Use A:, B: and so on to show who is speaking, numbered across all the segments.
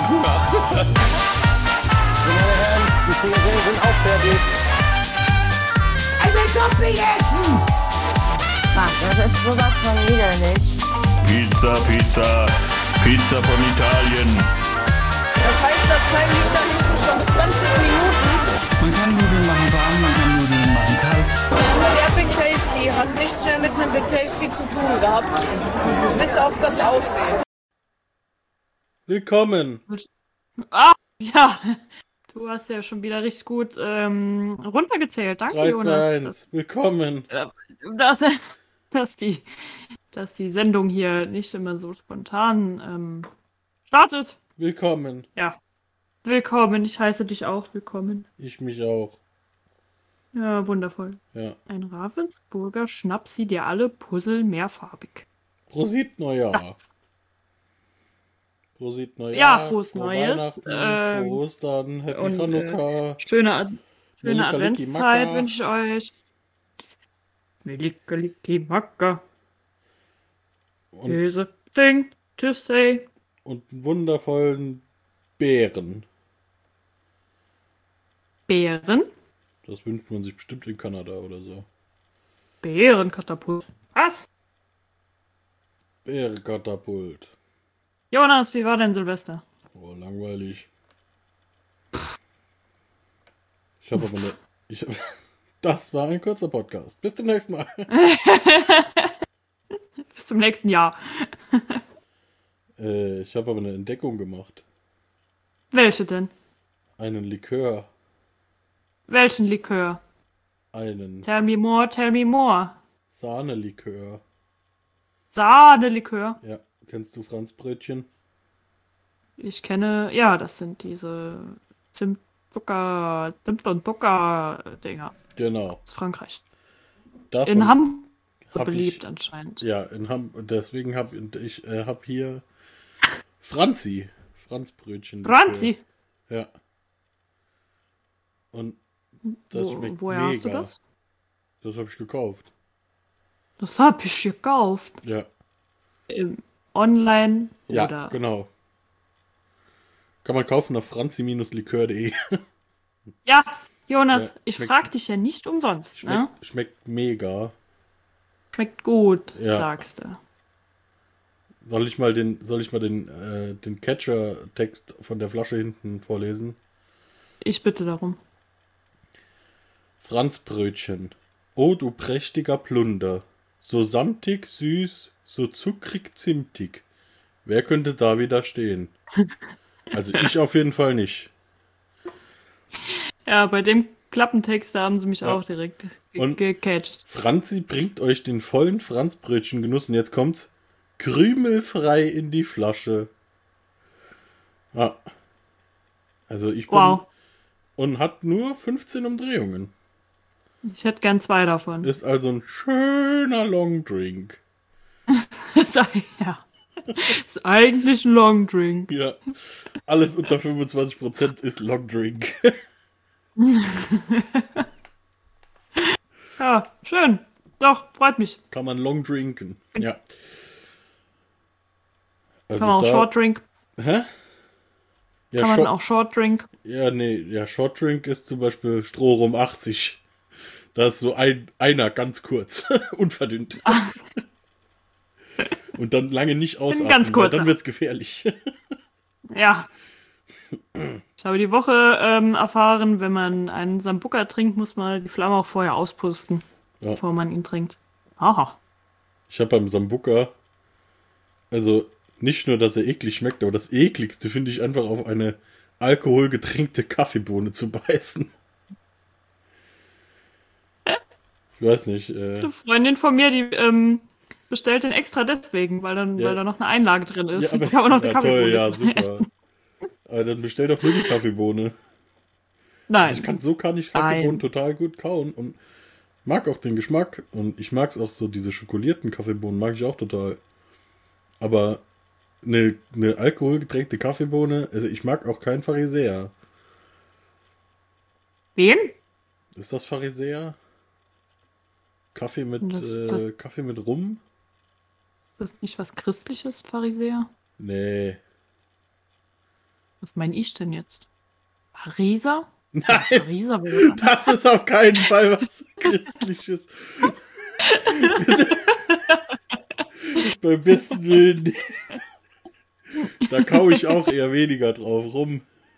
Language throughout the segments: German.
A: hab Hunger.
B: Meine Herren, die Fingernägel sind auch fertig.
C: Ich will Topping essen!
D: Ach, das ist sowas von widerlich.
A: Pizza von Italien.
E: Das heißt, das Teil liegt da hinten schon 20 Minuten.
F: Man kann Nudeln machen warm, man kann Nudeln machen kalt.
E: Der Big Tasty hat nichts mehr mit einem Big Tasty zu tun gehabt. Bis auf das Aussehen.
G: Willkommen.
H: Ah, ja. Du hast ja schon wieder richtig gut runtergezählt. Danke,
G: 3, 2,
H: Jonas.
G: 1. Willkommen.
H: Dass die Sendung hier nicht immer so spontan startet.
G: Willkommen.
H: Ja. Willkommen. Ich heiße dich auch willkommen.
G: Ich mich auch.
H: Ja, wundervoll.
G: Ja.
H: Ein Ravensburger Schnapsi, dir alle Puzzle mehrfarbig.
G: Prosit Neujahr. Prosit Neujahr.
H: Ja, frohes
G: frohe
H: Neues.
G: Weihnachten, frohe Ostern, Happy Chanukka.
H: Schöne
G: Melika,
H: Adventszeit
G: Liki,
H: wünsche ich euch. Melika, Liki, Maka.
G: Und,
H: Käse, Ding, Tuesday.
G: und einen wundervollen Bären.
H: Bären?
G: Das wünscht man sich bestimmt in Kanada oder so.
H: Bärenkatapult. Was?
G: Bärenkatapult.
H: Jonas, wie war denn Silvester?
G: Oh, langweilig. Ich habe aber eine... Das war ein kurzer Podcast. Bis zum nächsten Mal.
H: Bis zum nächsten Jahr.
G: Ich habe aber eine Entdeckung gemacht.
H: Welche denn?
G: Einen Likör.
H: Welchen Likör?
G: Einen
H: Tell me more, tell me more.
G: Sahnelikör.
H: Sahnelikör.
G: Ja, kennst du Franzbrötchen?
H: Ich kenne, ja, das sind diese Zimt und Zucker-Dinger
G: Genau.
H: aus Frankreich.
G: Davon
H: In Hamburg
G: hab
H: beliebt
G: ich,
H: anscheinend.
G: Ja, in Hamburg. Deswegen habe ich hab hier Franzbrötchen.
H: Franzi.
G: Ja. Und das schmeckt
H: Woher
G: mega.
H: hast du das?
G: Das habe ich gekauft.
H: Das hab ich gekauft.
G: Ja.
H: Online
G: Ja,
H: oder...
G: genau. Kann man kaufen auf franzi-likör.de.
H: Ja, Jonas,
G: Ja,
H: ich
G: schmeckt-
H: frag dich ja nicht umsonst, ne?
G: Schmeckt mega.
H: Schmeckt gut,
G: Ja.
H: sagst du.
G: Soll ich mal den Catcher-Text von der Flasche hinten vorlesen?
H: Ich bitte darum.
G: Franzbrötchen. O du prächtiger Plunder. So samtig, süß, so zuckrig, zimtig. Wer könnte da widerstehen? Also ich auf jeden Fall nicht.
H: Ja, bei dem Klappentext, da haben sie mich
G: Ja.
H: auch direkt
G: Und-
H: gecatcht.
G: Franzi bringt euch den vollen Franzbrötchengenuss und jetzt kommt's krümelfrei in die Flasche. Ja. Also ich bin...
H: Wow.
G: Und hat nur 15 Umdrehungen.
H: Ich hätte gern 2 davon.
G: Ist also ein schöner Longdrink.
H: Ja. Ist eigentlich ein Longdrink.
G: Ja. Alles unter 25% ist Longdrink.
H: Ja, schön. Doch, freut mich.
G: Kann man long drinken. Ja. Also
H: Kann man auch Short Drink.
G: Hä? Ja,
H: Kann man auch Short Drink.
G: Ja, nee, ja, Short Drink ist zum Beispiel Strohrum 80. Da ist so einer ganz kurz, unverdünnt. Und dann lange nicht ausatmen,
H: ganz
G: weil
H: kurzer.
G: dann wird's gefährlich.
H: Ja. Ich habe die Woche erfahren, wenn man einen Sambuca trinkt, muss man die Flamme auch vorher auspusten,
G: Ja.
H: bevor man ihn trinkt. Aha.
G: Ich habe beim Sambuca, also nicht nur, dass er eklig schmeckt, aber das ekligste finde ich einfach auf eine alkoholgetränkte Kaffeebohne zu beißen. Ich weiß nicht.
H: Eine Freundin von mir, die bestellt den extra deswegen, weil da noch eine Einlage drin ist.
G: Ja, aber,
H: Kann man noch eine
G: ja,
H: Kaffeebohne
G: toll, ja,
H: essen.
G: super. Aber dann bestell doch nur die Kaffeebohne.
H: Nein.
G: Also kann ich Kaffeebohnen total gut kauen und mag auch den Geschmack. Und ich mag es auch so, diese schokolierten Kaffeebohnen mag ich auch total. Aber eine alkoholgetränkte Kaffeebohne, also ich mag auch keinen Pharisäer.
H: Wen?
G: Ist das Pharisäer? Kaffee mit Rum?
H: Ist das nicht was Christliches, Pharisäer?
G: Nee.
H: Was meine ich denn jetzt? Pariser?
G: Nein,
H: Pariser wäre
G: das ist auf keinen Fall was Christliches. Beim besten Willen. Da kau ich auch eher weniger drauf rum.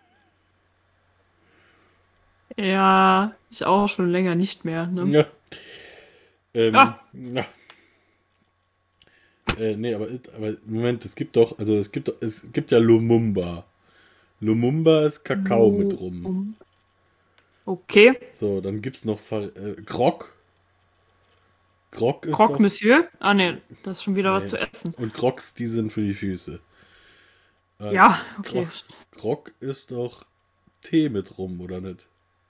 H: Ja, ich auch schon länger nicht mehr. Ne?
G: Ja.
H: Ah.
G: Ja. Nee, aber Moment, es gibt ja Lumumba. Lumumba ist Kakao mit rum.
H: Okay.
G: So, dann gibt's noch Grog. Grog ist
H: Croque
G: doch,
H: Monsieur? Ah, ne, das ist schon wieder was zu essen.
G: und Crocs, die sind für die Füße.
H: Ja, okay.
G: Grog ist doch Tee mit rum, oder nicht?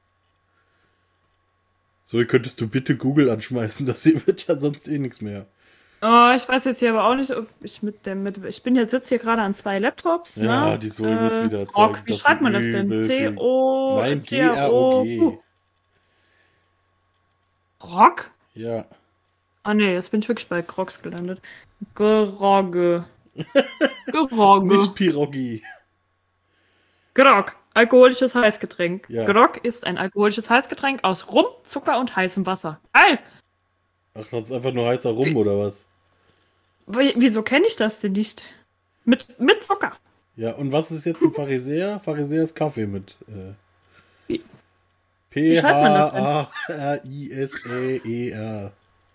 G: So, könntest du bitte Google anschmeißen, das hier wird ja sonst eh nichts mehr.
H: Oh, ich weiß jetzt hier aber auch nicht, ob ich ich bin sitze hier gerade an 2 Laptops.
G: Ja,
H: ne?
G: die Zoe muss wieder
H: Grog,
G: zeigen.
H: wie
G: dass
H: schreibt
G: sie
H: man das denn?
G: übel viel-
H: C-O...
G: Nein,
H: C-R-O...
G: G-R-O-G.
H: Grog?
G: Ja.
H: Ah ne, jetzt bin ich wirklich bei Crocs gelandet. Grogge. Grogge.
G: Nicht Pirogi.
H: Grog. Alkoholisches Heißgetränk.
G: Ja.
H: Grog ist ein alkoholisches Heißgetränk aus Rum, Zucker und heißem Wasser. Geil!
G: Ach, das ist einfach nur heißer Rum, oder was?
H: Wieso kenne ich das denn nicht? Mit Zucker.
G: Ja, und was ist jetzt ein Pharisäer? Pharisäer ist Kaffee mit.
H: Wie schreibt man das denn?
G: P-H-A-R-I-S-E-E-R.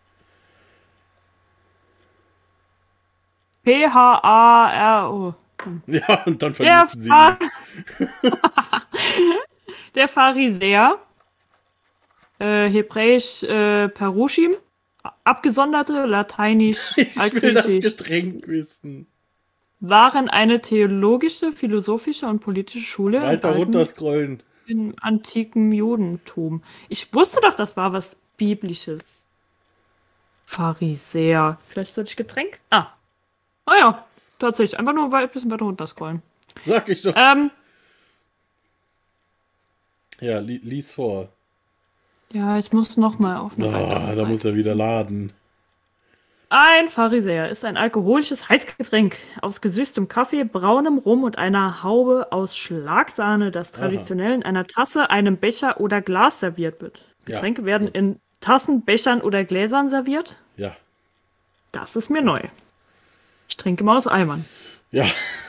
H: P-H-A-R-O.
G: Ja, und dann verließen sie ihn.
H: Der Pharisäer, hebräisch Perushim, abgesonderte, lateinisch,
G: Ich will das
H: altgriechisch,
G: Getränk wissen.
H: waren eine theologische, philosophische und politische Schule
G: Weiter runterscrollen.
H: im antiken Judentum. Ich wusste doch, das war was Biblisches. Pharisäer. Vielleicht sollte ich Getränk? Ah ja, tatsächlich. Einfach nur ein bisschen weiter runterscrollen.
G: Sag ich doch. Ja, lies vor.
H: Ja, ich muss nochmal auf eine weitere
G: Da
H: Seite.
G: muss er wieder laden.
H: Ein Pharisäer ist ein alkoholisches Heißgetränk aus gesüßtem Kaffee, braunem Rum und einer Haube aus Schlagsahne, das traditionell in einer Tasse, einem Becher oder Glas serviert wird.
G: Ja.
H: Getränke werden in Tassen, Bechern oder Gläsern serviert.
G: Ja.
H: Das ist mir neu. Ich trinke mal aus Eimern.
G: Ja.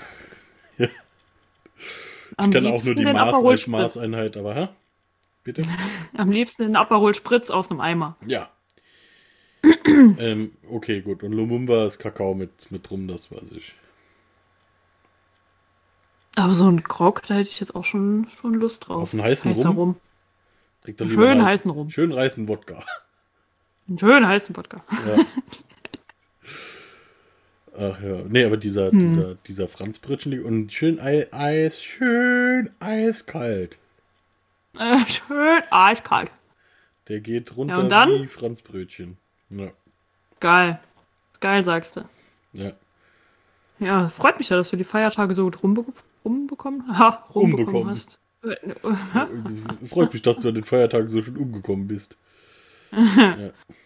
H: Am
G: Ich kenne auch
H: liebsten
G: nur die
H: den
G: Maß
H: Aperol
G: als
H: Spritz.
G: Maßeinheit, aber hä? Bitte?
H: Am liebsten den Aperol Spritz aus einem Eimer.
G: Ja. Okay, gut. Und Lumumba ist Kakao mit rum, das weiß ich.
H: Aber so ein Grog, da hätte ich jetzt auch schon Lust drauf.
G: Auf einen heißen
H: Heißer
G: Rum? Trink doch lieber
H: Schön heißen Rum.
G: Schön heißen Wodka.
H: Einen schönen heißen Wodka.
G: Ja. Ach ja. Nee, aber dieser Franzbrötchen und schön eiskalt.
H: Schön eiskalt.
G: Der geht runter
H: Ja, und dann?
G: wie Franzbrötchen. Ja.
H: Geil. Geil, sagst du.
G: Ja.
H: Ja, freut mich ja, dass du die Feiertage so gut rumbekommen
G: Umbekommen.
H: hast.
G: Freut mich, dass du an den Feiertagen so schön umgekommen bist. Ja.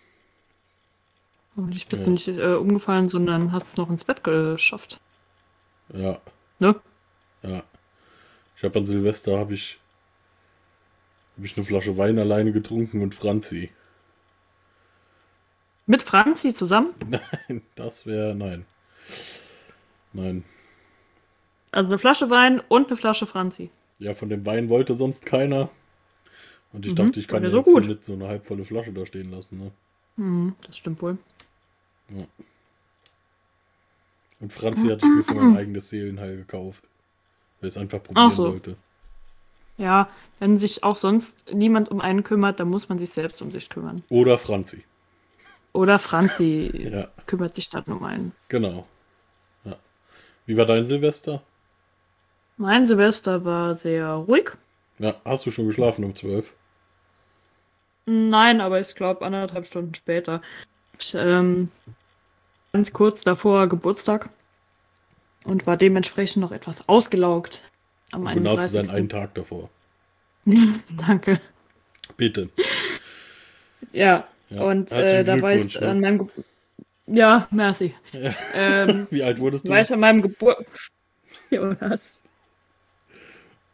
H: Und ich bist du nicht umgefallen, sondern hast es noch ins Bett geschafft.
G: Ja.
H: Ne?
G: Ja. Ich habe an Silvester habe ich eine Flasche Wein alleine getrunken und Franzi.
H: Mit Franzi zusammen?
G: Nein, nein. Nein.
H: Also eine Flasche Wein und eine Flasche Franzi.
G: Ja, von dem Wein wollte sonst keiner. Und ich dachte, ich kann
H: ja
G: jetzt
H: so
G: hier
H: gut.
G: nicht so eine halbvolle Flasche da stehen lassen. Ne?
H: Das stimmt wohl.
G: Ja. Und Franzi hatte ich mir für mein eigenes Seelenheil gekauft. Weil ich es einfach probieren
H: Ach so.
G: wollte.
H: Ja, wenn sich auch sonst niemand um einen kümmert, dann muss man sich selbst um sich kümmern.
G: Oder Franzi.
H: Oder Franzi
G: Ja.
H: kümmert sich dann um einen.
G: Genau. Ja. Wie war dein Silvester?
H: Mein Silvester war sehr ruhig.
G: Ja, hast du schon geschlafen um 12?
H: Nein, aber ich glaube 1,5 Stunden später. Ich, ganz kurz davor Geburtstag und war dementsprechend noch etwas ausgelaugt am
G: Um genau zu sein,
H: 31.
G: einen Tag davor.
H: Danke.
G: Bitte.
H: Ja,
G: Ja,
H: und
G: herzlichen
H: da war ich
G: Glückwunsch, ne?
H: an meinem Ja, merci.
G: Wie alt wurdest du?
H: War ich an meinem Geburtstag. Jonas.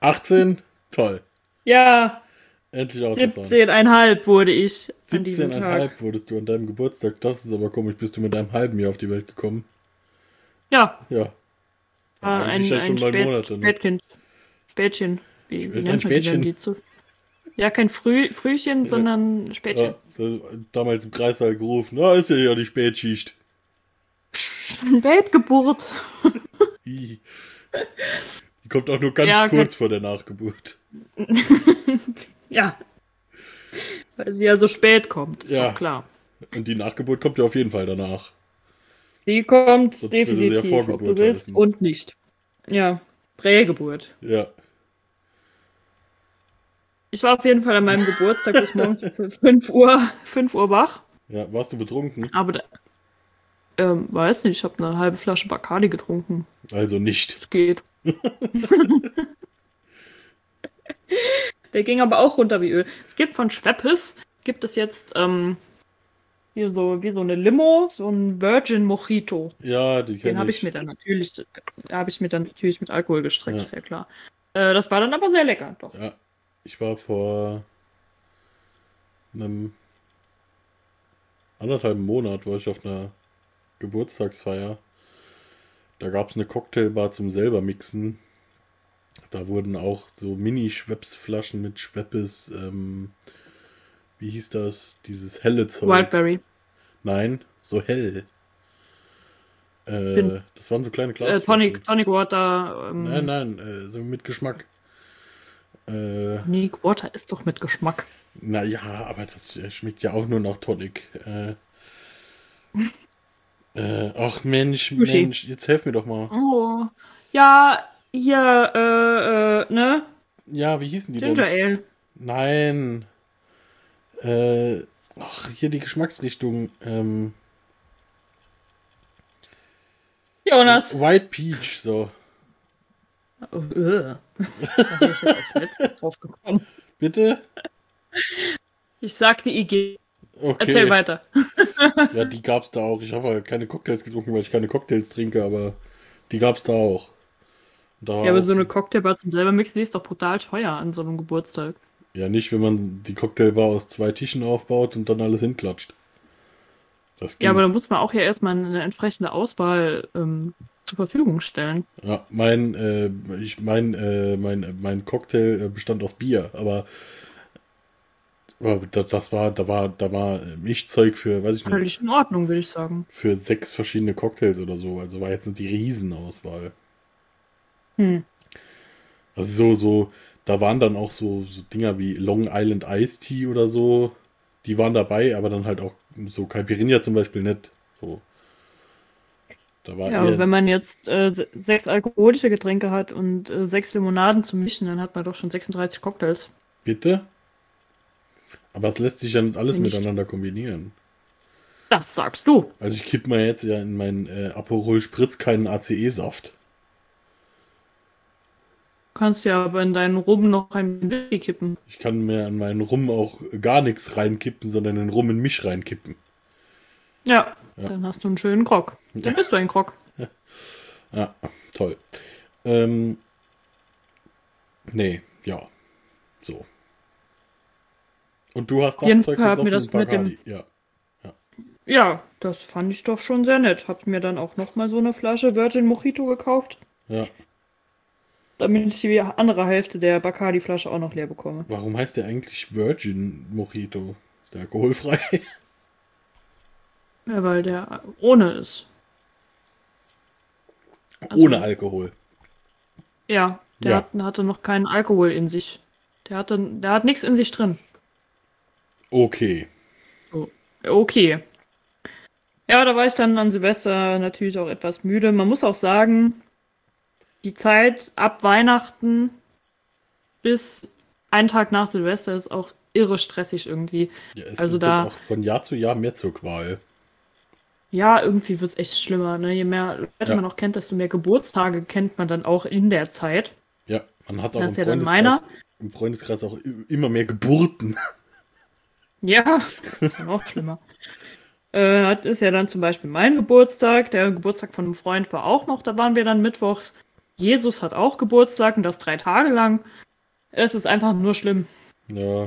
G: 18? Toll.
H: Ja,
G: Endlich Autofahren.
H: 17,5 wurde ich an diesem
G: 17,5
H: Tag.
G: wurdest du an deinem Geburtstag. Das ist aber komisch. Bist du mit einem halben Jahr auf die Welt gekommen?
H: Ja,
G: Ja.
H: war
G: eigentlich ja schon 9 Monate. Ne?
H: Spätkind. Spätchen. Wie
G: Ein
H: nennt man die
G: Spätchen?
H: dann, die zu? Ja, kein Frühchen, sondern Spätchen.
G: Ja, das damals im Kreissaal gerufen. Na, ist ja die Spätschicht.
H: Spätgeburt.
G: Die kommt auch nur ganz
H: Ja,
G: kurz vor der Nachgeburt.
H: Ja. Weil sie ja so spät kommt, ist
G: Ja.
H: doch klar.
G: Und die Nachgeburt kommt ja auf jeden Fall danach.
H: Die kommt
G: Sonst würde sie ja
H: definitiv, ob
G: Vorgeburt
H: du willst
G: heißen.
H: und nicht. Ja, Prägeburt.
G: Ja.
H: Ich war auf jeden Fall an meinem Geburtstag bis morgens um 5 Uhr wach.
G: Ja, warst du betrunken?
H: Aber, weiß nicht, ich habe eine halbe Flasche Bacardi getrunken.
G: Also nicht.
H: Es geht. Der ging aber auch runter wie Öl. Es gibt von Schweppes, gibt es jetzt hier so wie so eine Limo, so ein Virgin Mojito.
G: Ja, die
H: Den
G: kenne
H: habe ich mir dann natürlich mit Alkohol gestreckt,
G: Ja.
H: ist ja klar. Das war dann aber sehr lecker, doch.
G: Ja, ich war vor einem anderthalb Monat war ich auf einer Geburtstagsfeier. Da gab es eine Cocktailbar zum selber mixen. Da wurden auch so Mini-Schweppes-Flaschen mit Schweppes, wie hieß das? Dieses helle Zeug.
H: Wildberry.
G: Nein, so hell.
H: Bin-
G: Das waren so kleine Glasflaschen.
H: Tonic Water.
G: Nein, so mit Geschmack.
H: Tonic Water ist doch mit Geschmack.
G: Naja, aber das schmeckt ja auch nur nach Tonic. Ach Mensch,
H: Sushi.
G: Mensch, jetzt helf mir doch mal.
H: Oh. Ja, hier, ne?
G: Ja, wie hießen die
H: Ginger
G: denn?
H: Ale.
G: Nein. Ach, hier die Geschmacksrichtung.
H: Jonas.
G: White Peach, so.
H: Oh, da bin ich jetzt als letztes drauf gekommen.
G: Bitte?
H: Ich sagte IG.
G: Okay.
H: Erzähl weiter.
G: Ja, die gab's da auch. Ich habe halt keine Cocktails getrunken, weil ich keine Cocktails trinke, aber die gab's da auch. Da
H: Ja, aber
G: auch
H: so eine Cocktailbar zum selber mixen, die ist doch brutal teuer an so einem Geburtstag.
G: Ja, nicht, wenn man die Cocktailbar aus 2 Tischen aufbaut und dann alles hinklatscht. Das ging.
H: Ja, aber da muss man auch ja erstmal eine entsprechende Auswahl zur Verfügung stellen.
G: Ja, mein Cocktail bestand aus Bier, aber da war Mischzeug für, weiß ich nicht,
H: Völlig in Ordnung, würde ich sagen.
G: für 6 verschiedene Cocktails oder so. Also war jetzt nicht die Riesenauswahl. Also so, da waren dann auch so Dinger wie Long Island Iced Tea oder so. Die waren dabei, aber dann halt auch so Caipirinha zum Beispiel nicht. So. Da war
H: Ja, aber
G: eher,
H: wenn man jetzt 6 alkoholische Getränke hat und 6 Limonaden zu mischen, dann hat man doch schon 36 Cocktails.
G: bitte? Aber es lässt sich ja nicht alles
H: Nicht.
G: miteinander kombinieren.
H: Das sagst du.
G: Also ich kipp mal jetzt ja in meinen Aperol Spritz keinen ACE-Saft.
H: Du kannst ja aber in deinen Rum noch ein Whisky kippen.
G: Ich kann mir an meinen Rum auch gar nichts reinkippen, sondern den Rum in mich reinkippen.
H: Ja, dann hast du einen schönen Grog. Dann bist du ein Grog.
G: Ja, toll. Nee, ja. So. Und du hast das
H: Jeden
G: Zeug
H: Fall hat mir
G: gesoffen
H: das mit
G: Bacardi. Ja.
H: Ja, das fand ich doch schon sehr nett. Hab mir dann auch nochmal so eine Flasche Virgin Mojito gekauft,
G: Ja.
H: damit ich die andere Hälfte der Bacardi-Flasche auch noch leer bekomme.
G: Warum heißt der eigentlich Virgin Mojito? Ist der alkoholfrei?
H: Ja, weil der ohne ist.
G: Ohne Alkohol.
H: Ja, der
G: Ja.
H: hatte noch keinen Alkohol in sich. Der hat nichts in sich drin.
G: Okay.
H: Okay. Ja, da war ich dann an Silvester natürlich auch etwas müde. Man muss auch sagen, die Zeit ab Weihnachten bis einen Tag nach Silvester ist auch irre stressig irgendwie.
G: Ja, es
H: Also
G: wird
H: da-
G: auch von Jahr zu Jahr mehr zur Qual.
H: Ja, irgendwie wird es echt schlimmer. Ne? Je mehr Leute
G: Ja.
H: man auch kennt, desto mehr Geburtstage kennt man dann auch in der Zeit.
G: Ja, man hat auch
H: Das
G: im
H: ist ja dann
G: Freundeskreis auch immer mehr Geburten.
H: Ja, ist dann auch schlimmer. Das ist ja dann zum Beispiel mein Geburtstag. Der Geburtstag von einem Freund war auch noch. Da waren wir dann mittwochs. Jesus hat auch Geburtstag und das 3 Tage lang. Es ist einfach nur schlimm.
G: Ja.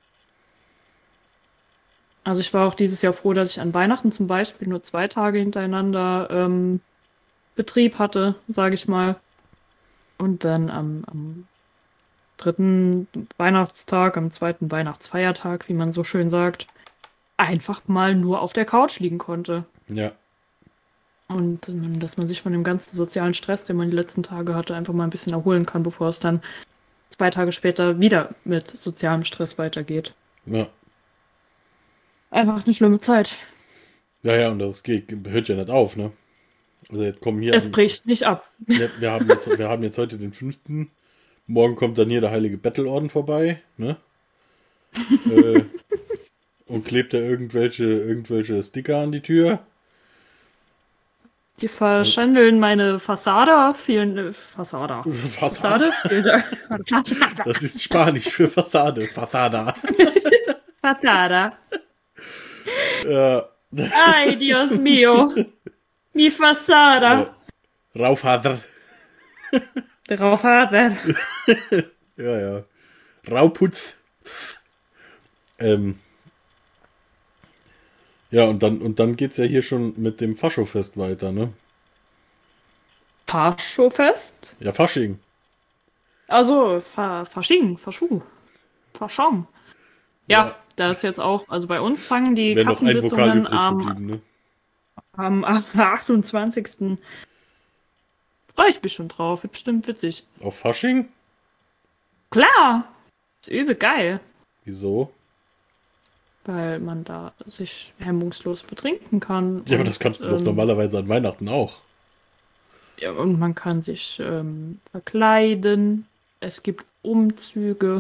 H: Also ich war auch dieses Jahr froh, dass ich an Weihnachten zum Beispiel nur 2 Tage hintereinander Betrieb hatte, sage ich mal. Und dann am 3. Weihnachtstag, am 2. Weihnachtsfeiertag, wie man so schön sagt, einfach mal nur auf der Couch liegen konnte.
G: Ja.
H: Und dass man sich von dem ganzen sozialen Stress, den man die letzten Tage hatte, einfach mal ein bisschen erholen kann, bevor es dann 2 Tage später wieder mit sozialem Stress weitergeht.
G: Ja.
H: Einfach eine schlimme Zeit.
G: Ja, und das hört ja nicht auf, ne? Also jetzt kommen hier...
H: Es bricht nicht ab.
G: Wir haben jetzt heute den 5. Morgen kommt dann hier der heilige Bettelorden vorbei, ne? Und klebt da irgendwelche Sticker an die Tür.
H: Die verschandeln meine Fassade. Fassade. Vielen Dank.
G: Das ist Spanisch für Fassade. Fassada.
H: Fassada.
G: Ja.
H: Ay, Dios mío. Mi Fassada.
G: Raufhader.
H: Raufhader.
G: Ja. Rauputz. Ja, und dann geht's ja hier schon mit dem Faschofest weiter, ne?
H: Faschofest?
G: Ja, Fasching.
H: Also, Fasching, Faschu. Faschong. Ja, da ist jetzt auch, also bei uns fangen die
G: Wäre noch ein Vokal
H: Kappensitzungen
G: übrig geblieben, ne?
H: am 28. Freue ich mich schon drauf, wird bestimmt witzig.
G: Auf Fasching?
H: Klar! Ist übel geil.
G: Wieso?
H: Weil man da sich hemmungslos betrinken kann.
G: Ja, aber das kannst du doch normalerweise an Weihnachten auch.
H: Ja, und man kann sich verkleiden. Es gibt Umzüge.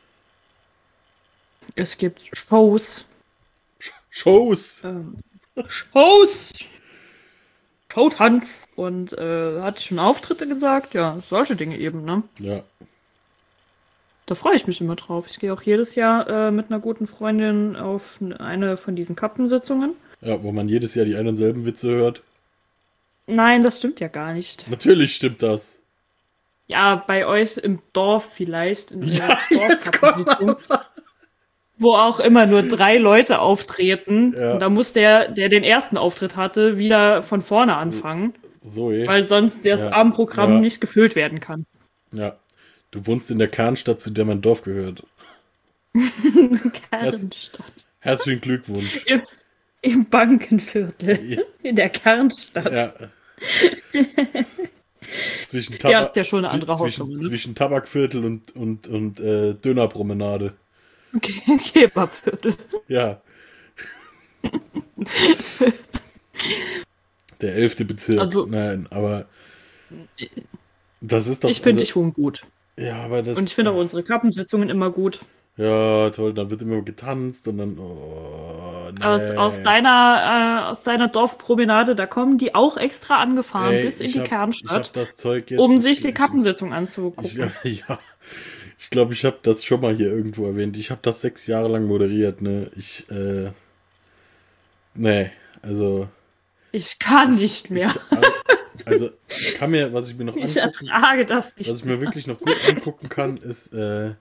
H: Es gibt Shows.
G: Shows!
H: Shows! Showtanz. Und hatte ich schon Auftritte gesagt? Ja, solche Dinge eben, ne?
G: Ja.
H: Da freue ich mich immer drauf. Ich gehe auch jedes Jahr mit einer guten Freundin auf eine von diesen Kappensitzungen.
G: Ja, wo man jedes Jahr die einen und selben Witze hört.
H: Nein, das stimmt ja gar nicht.
G: Natürlich stimmt das.
H: Ja, bei euch im Dorf vielleicht. In der
G: jetzt komm mal.
H: Wo auch immer nur 3 Leute auftreten.
G: Ja.
H: Und da muss der den ersten Auftritt hatte, wieder von vorne anfangen.
G: So,
H: Weil sonst das Abendprogramm nicht gefüllt werden kann.
G: Ja. Du wohnst in der Kernstadt, zu der mein Dorf gehört.
H: Kernstadt.
G: Herzlichen Glückwunsch.
H: Im Bankenviertel.
G: Ja.
H: In der Kernstadt.
G: Ja. Zwischen
H: Ihr habt ja schon eine andere Hausnummer, ne?
G: Zwischen Tabakviertel und Dönerpromenade.
H: Okay, Kebabviertel.
G: Ja. Der 11. Bezirk.
H: Also,
G: nein, aber das ist doch...
H: Ich finde dich gut.
G: Ja, aber das...
H: Und ich finde auch unsere Kappensitzungen immer gut.
G: Ja, toll, dann wird immer getanzt und dann... Oh, nee.
H: Aus deiner Dorfpromenade, da kommen die auch extra angefahren bis in die Kernstadt,
G: das Zeug jetzt,
H: um sich die Kappensitzung anzugucken.
G: Ich glaube, ich habe das schon mal hier irgendwo erwähnt. Ich habe das 6 Jahre lang moderiert, ne?
H: Ich kann nicht mehr.
G: Ich kann mir, was ich mir noch
H: Ich ertrage das nicht.
G: Was ich mir wirklich noch gut angucken kann, ist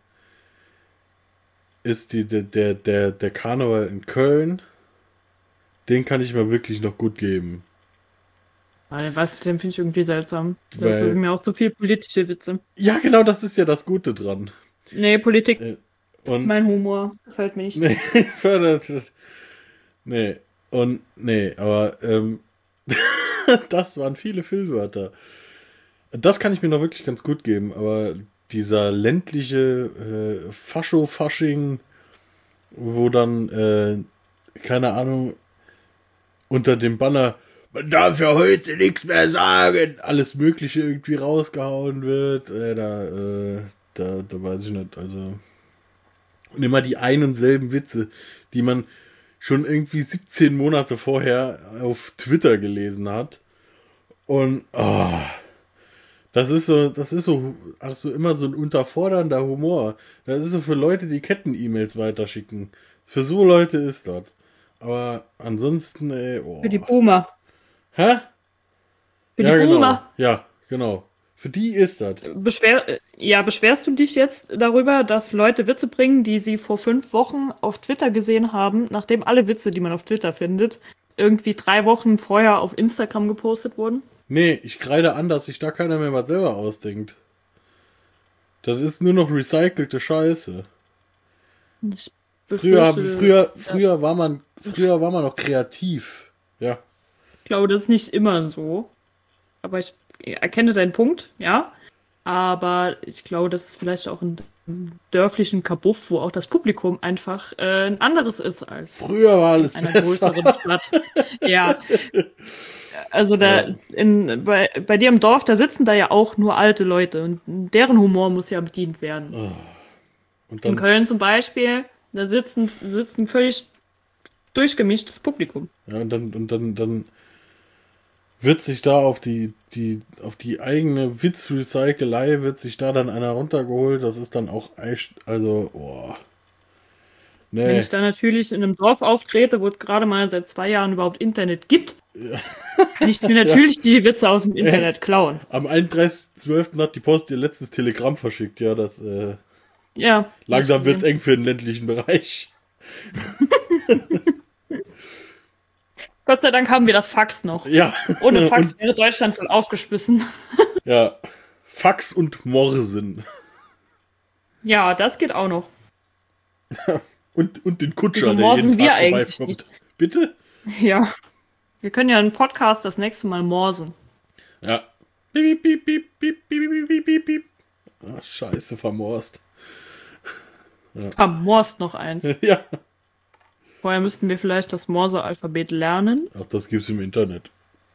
G: der Karneval in Köln. Den kann ich mir wirklich noch gut geben.
H: Weißt du, den finde ich irgendwie seltsam. Das
G: Weil-
H: sind mir auch zu viel politische Witze.
G: Ja, genau, das ist ja das Gute dran.
H: Nee, Politik,
G: Und
H: mein Humor, gefällt mir nicht.
G: nee, fördert. Aber das waren viele Füllwörter. Das kann ich mir noch wirklich ganz gut geben, aber dieser ländliche Fasching, wo dann, keine Ahnung, unter dem Banner, man darf ja heute nichts mehr sagen, alles Mögliche irgendwie rausgehauen wird, da weiß ich nicht, also. Und immer die ein und selben Witze, die man schon irgendwie 17 Monate vorher auf Twitter gelesen hat. Und das ist so immer so ein unterfordernder Humor. Das ist so für Leute, die Ketten-E-Mails weiterschicken. Für so Leute ist das. Aber ansonsten,
H: Für die Boomer.
G: Hä?
H: Für die Boomer.
G: Genau. Ja, genau. Für die ist das.
H: Beschwerst du dich jetzt darüber, dass Leute Witze bringen, die sie vor 5 Wochen auf Twitter gesehen haben, nachdem alle Witze, die man auf Twitter findet, irgendwie 3 Wochen vorher auf Instagram gepostet wurden?
G: Nee, ich kreide an, dass sich da keiner mehr was selber ausdenkt. Das ist nur noch recycelte Scheiße. Früher war man noch kreativ. Ja.
H: Ich glaube, das ist nicht immer so. Aber ich erkenne deinen Punkt, ja. Aber ich glaube, das ist vielleicht auch ein dörflichen Kabuff, wo auch das Publikum einfach ein anderes ist als
G: früher war alles
H: in einer
G: besser.
H: größeren Stadt. Ja. Also bei dir im Dorf, da sitzen da ja auch nur alte Leute und deren Humor muss ja bedient werden.
G: Und dann,
H: in Köln zum Beispiel, da sitzt ein völlig durchgemischtes Publikum.
G: Ja, und dann wird sich da auf die eigene Witzrecycelei wird sich da dann einer runtergeholt. Das ist dann auch echt, also, nee.
H: Wenn ich da natürlich in einem Dorf auftrete, wo es gerade mal seit 2 Jahren überhaupt Internet gibt, kann ich mir natürlich die Witze aus dem Internet klauen.
G: Am 31.12. hat die Post ihr letztes Telegramm verschickt, ja, das,
H: ja.
G: Langsam wird's eng für den ländlichen Bereich.
H: Gott sei Dank haben wir das Fax noch.
G: Ja.
H: Ohne Fax wäre Deutschland voll aufgeschmissen.
G: Ja. Fax und Morsen.
H: Ja, das geht auch noch.
G: und den Kutscher,
H: Wieso
G: der jeden
H: wir
G: Tag
H: eigentlich
G: vorbeikommt.
H: nicht?
G: Bitte?
H: Ja. Wir können ja einen Podcast das nächste Mal morsen.
G: Ja. Piep, piep, piep, piep, piep, piep, piep, piep, piep. Ach, scheiße, vermorst. Ja.
H: Vermorst noch eins.
G: Ja.
H: Vorher müssten wir vielleicht das Morse-Alphabet lernen.
G: Auch das gibt's im Internet.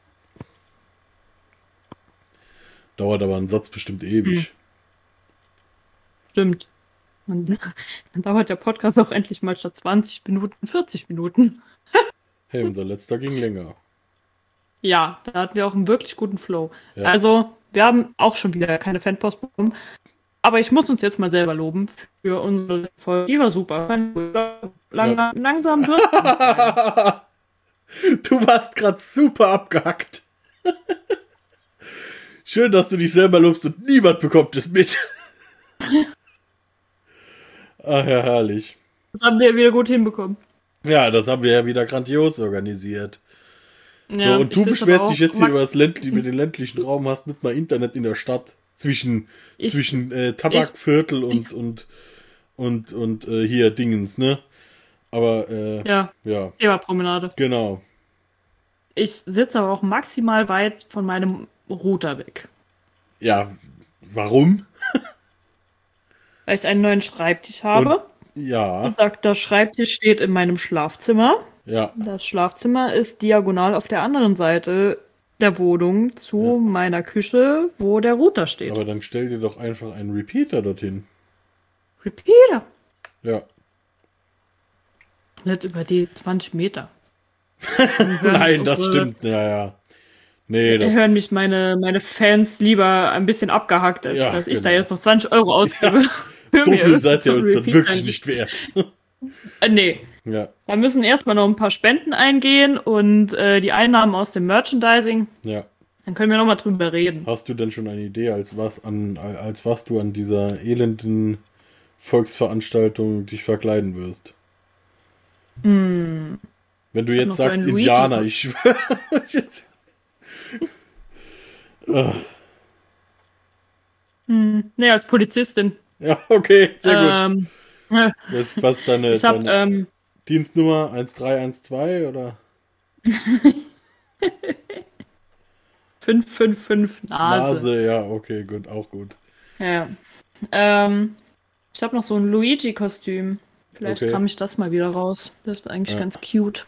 G: Dauert aber ein Satz bestimmt ewig.
H: Stimmt. Und dann dauert der Podcast auch endlich mal statt 20 Minuten 40 Minuten.
G: Hey, unser letzter ging länger.
H: Ja, da hatten wir auch einen wirklich guten Flow.
G: Ja.
H: Also, wir haben auch schon wieder keine Fanpost bekommen. Aber ich muss uns jetzt mal selber loben für unsere Folge. Die war super. Langsam wird
G: Du warst gerade super abgehackt. Schön, dass du dich selber lobst und niemand bekommt es mit. Ach ja, herrlich.
H: Das haben wir wieder gut hinbekommen.
G: Ja, das haben wir ja wieder grandios organisiert.
H: Ja,
G: so, und du beschwerst dich jetzt hier über den ländlichen Raum, hast nicht mal Internet in der Stadt zwischen Tabakviertel und hier Dingens, ne? Aber, ja.
H: Thema-Promenade.
G: Genau.
H: Ich sitze aber auch maximal weit von meinem Router weg.
G: Ja, warum?
H: Weil ich einen neuen Schreibtisch habe.
G: Ja.
H: Der Schreibtisch steht in meinem Schlafzimmer.
G: Ja.
H: Das Schlafzimmer ist diagonal auf der anderen Seite der Wohnung zu meiner Küche, wo der Router steht.
G: Aber dann stell dir doch einfach einen Repeater dorthin.
H: Repeater?
G: Ja.
H: Nicht über die 20 Meter.
G: Nein, das stimmt. Ja. Nee, das
H: hören mich meine Fans lieber ein bisschen abgehackt, als dass ich da jetzt noch 20 Euro ausgebe.
G: So viel seid ihr uns dann wirklich nicht wert.
H: Nee.
G: Ja. Da
H: müssen erstmal noch ein paar Spenden eingehen und die Einnahmen aus dem Merchandising.
G: Ja.
H: Dann können wir nochmal drüber reden.
G: Hast du denn schon eine Idee, als was du an dieser elenden Volksveranstaltung dich verkleiden wirst? Wenn du jetzt sagst so Indianer, ich schwöre.
H: Nee, als Polizistin.
G: Ja, okay, sehr gut. Jetzt passt deine Dienstnummer 1312 oder?
H: 555 Nase.
G: Ja, okay, gut, auch gut.
H: Ja. Ich habe noch so ein Luigi-Kostüm. Vielleicht kam ich das mal wieder raus. Das ist eigentlich ganz cute.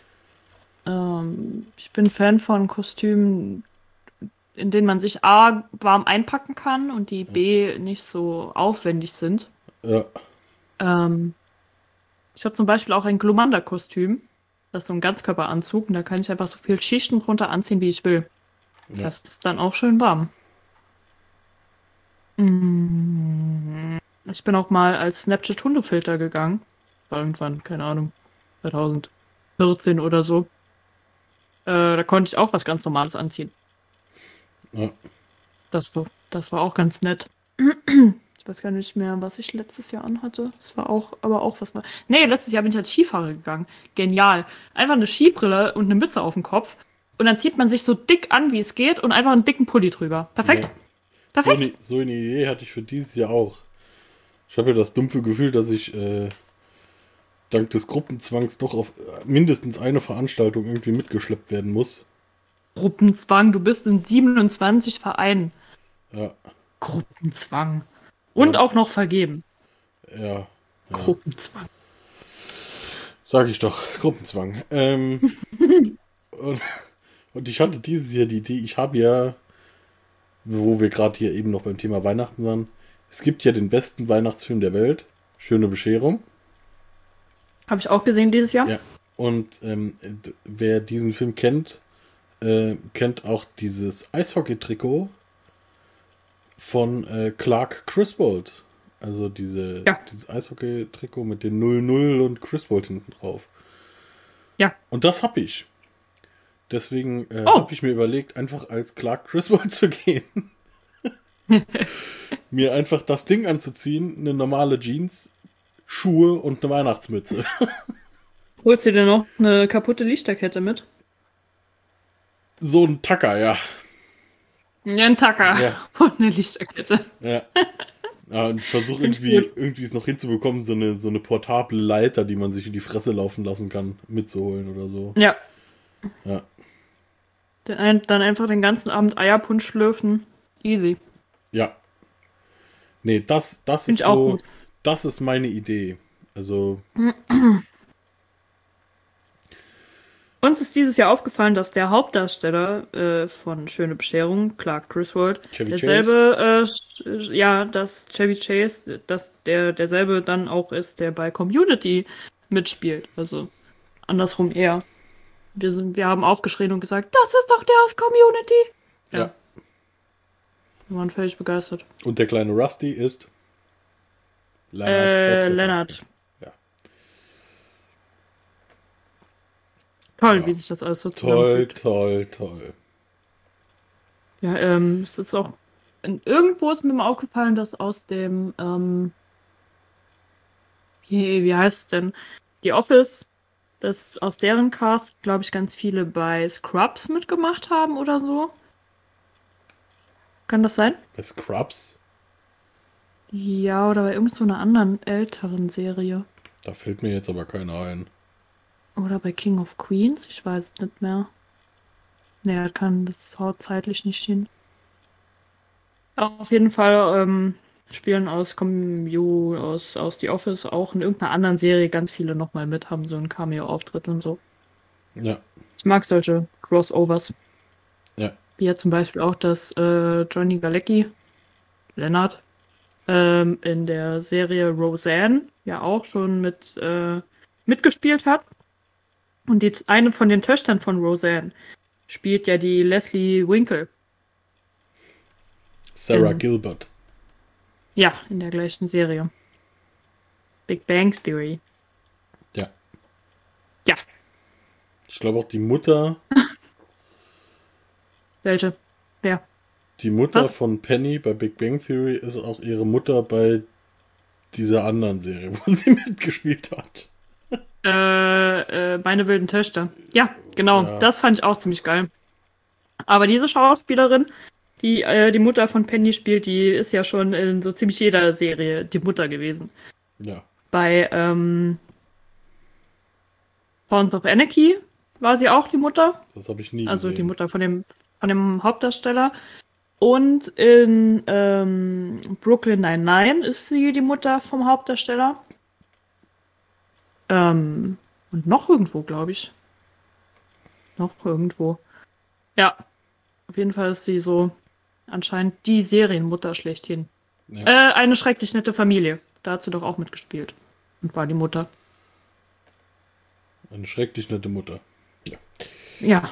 H: Ich bin Fan von Kostümen, in denen man sich A, warm einpacken kann und die B, nicht so aufwendig sind.
G: Ja.
H: Ich habe zum Beispiel auch ein Glumanda-Kostüm. Das ist so ein Ganzkörperanzug und da kann ich einfach so viel Schichten drunter anziehen, wie ich will. Ja. Das ist dann auch schön warm. Ich bin auch mal als Snapchat-Hundefilter gegangen. Irgendwann, keine Ahnung, 2014 oder so. Da konnte ich auch was ganz Normales anziehen.
G: Ja.
H: Das Das war auch ganz nett. Ich weiß gar nicht mehr, was ich letztes Jahr anhatte. Das war auch, aber auch was. Nee, letztes Jahr bin ich als Skifahrer gegangen. Genial. Einfach eine Skibrille und eine Mütze auf dem Kopf. Und dann zieht man sich so dick an, wie es geht, und einfach einen dicken Pulli drüber. Perfekt.
G: Ja.
H: Perfekt.
G: So eine Idee hatte ich für dieses Jahr auch. Ich habe ja das dumpfe Gefühl, dass ich dank des Gruppenzwangs doch auf mindestens eine Veranstaltung irgendwie mitgeschleppt werden muss.
H: Gruppenzwang, du bist in 27 Vereinen.
G: Ja.
H: Gruppenzwang. Und auch noch vergeben.
G: Ja.
H: Gruppenzwang.
G: Sag ich doch, Gruppenzwang. Und ich hatte dieses Jahr die Idee, ich habe ja, wo wir gerade hier eben noch beim Thema Weihnachten waren, es gibt ja den besten Weihnachtsfilm der Welt, Schöne Bescherung.
H: Habe ich auch gesehen dieses Jahr.
G: Ja. Und wer diesen Film kennt, kennt auch dieses Eishockey-Trikot von Clark Griswold. Also dieses Eishockey-Trikot mit den 00 und Griswold hinten drauf.
H: Ja.
G: Und das habe ich. Deswegen habe ich mir überlegt, einfach als Clark Griswold zu gehen. Mir einfach das Ding anzuziehen, eine normale Jeans, Schuhe und eine Weihnachtsmütze.
H: Holst du dir noch eine kaputte Lichterkette mit?
G: So ein Tacker, ja.
H: Ja, ein Tacker.
G: Ja.
H: Und eine Lichterkette.
G: Ja. Ja, und ich versuche irgendwie es noch hinzubekommen, so eine portable Leiter, die man sich in die Fresse laufen lassen kann, mitzuholen oder so.
H: Ja.
G: Ja.
H: Dann einfach den ganzen Abend Eierpunsch schlürfen. Easy.
G: Ja. Nee, das ist
H: auch
G: so,
H: gut.
G: das ist meine Idee. Also.
H: Uns ist dieses Jahr aufgefallen, dass der Hauptdarsteller von Schöne Bescherung, Clark Griswold,
G: Chevy
H: derselbe, dass Chevy Chase, dass derselbe dann auch ist, der bei Community mitspielt. Also andersrum eher. Wir haben aufgeschrien und gesagt, das ist doch der aus Community.
G: Ja.
H: Wir waren völlig begeistert.
G: Und der kleine Rusty ist Leonard.
H: Leonard.
G: Ja.
H: Toll,
G: Ja.
H: wie sich das alles so
G: Toll,
H: zusammenfügt.
G: toll.
H: Ja, es ist auch. Irgendwo ist mir mal aufgefallen, dass aus dem. Wie heißt es denn? The Office, dass aus deren Cast, glaube ich, ganz viele bei Scrubs mitgemacht haben oder so. Kann das sein?
G: Bei Scrubs?
H: Ja, oder bei irgend so einer anderen älteren Serie.
G: Da fällt mir jetzt aber keiner ein.
H: Oder bei King of Queens? Ich weiß es nicht mehr. Nee, das haut zeitlich nicht hin. Auf jeden Fall spielen aus The Office auch in irgendeiner anderen Serie ganz viele nochmal mit, haben so einen Cameo-Auftritt und so.
G: Ja.
H: Ich mag solche Crossovers.
G: Ja.
H: Wie ja zum Beispiel auch, dass Johnny Galecki, Leonard, in der Serie Roseanne ja auch schon mitgespielt hat. Und eine von den Töchtern von Roseanne spielt ja die Leslie Winkle.
G: Sarah Gilbert.
H: Ja, in der gleichen Serie. Big Bang Theory.
G: Ja.
H: Ja.
G: Ich glaube auch die Mutter.
H: Welche? Wer?
G: Die Mutter
H: Was?
G: von Penny bei Big Bang Theory ist auch ihre Mutter bei dieser anderen Serie, wo sie mitgespielt hat.
H: Meine wilden Töchter. Ja, genau.
G: Ja.
H: Das fand ich auch ziemlich geil. Aber diese Schauspielerin, die die Mutter von Penny spielt, die ist ja schon in so ziemlich jeder Serie die Mutter gewesen.
G: Ja.
H: Bei Sons of Anarchy war sie auch die Mutter.
G: Das habe ich nie
H: Also
G: gesehen.
H: die Mutter von dem Hauptdarsteller. Und in Brooklyn Nine-Nine ist sie die Mutter vom Hauptdarsteller. Und noch irgendwo, glaube ich. Noch irgendwo. Ja. Auf jeden Fall ist sie so anscheinend die Serienmutter schlechthin.
G: Ja.
H: Eine schrecklich nette Familie. Da hat sie doch auch mitgespielt. Und war die Mutter.
G: Eine schrecklich nette Mutter. Ja.
H: Ja.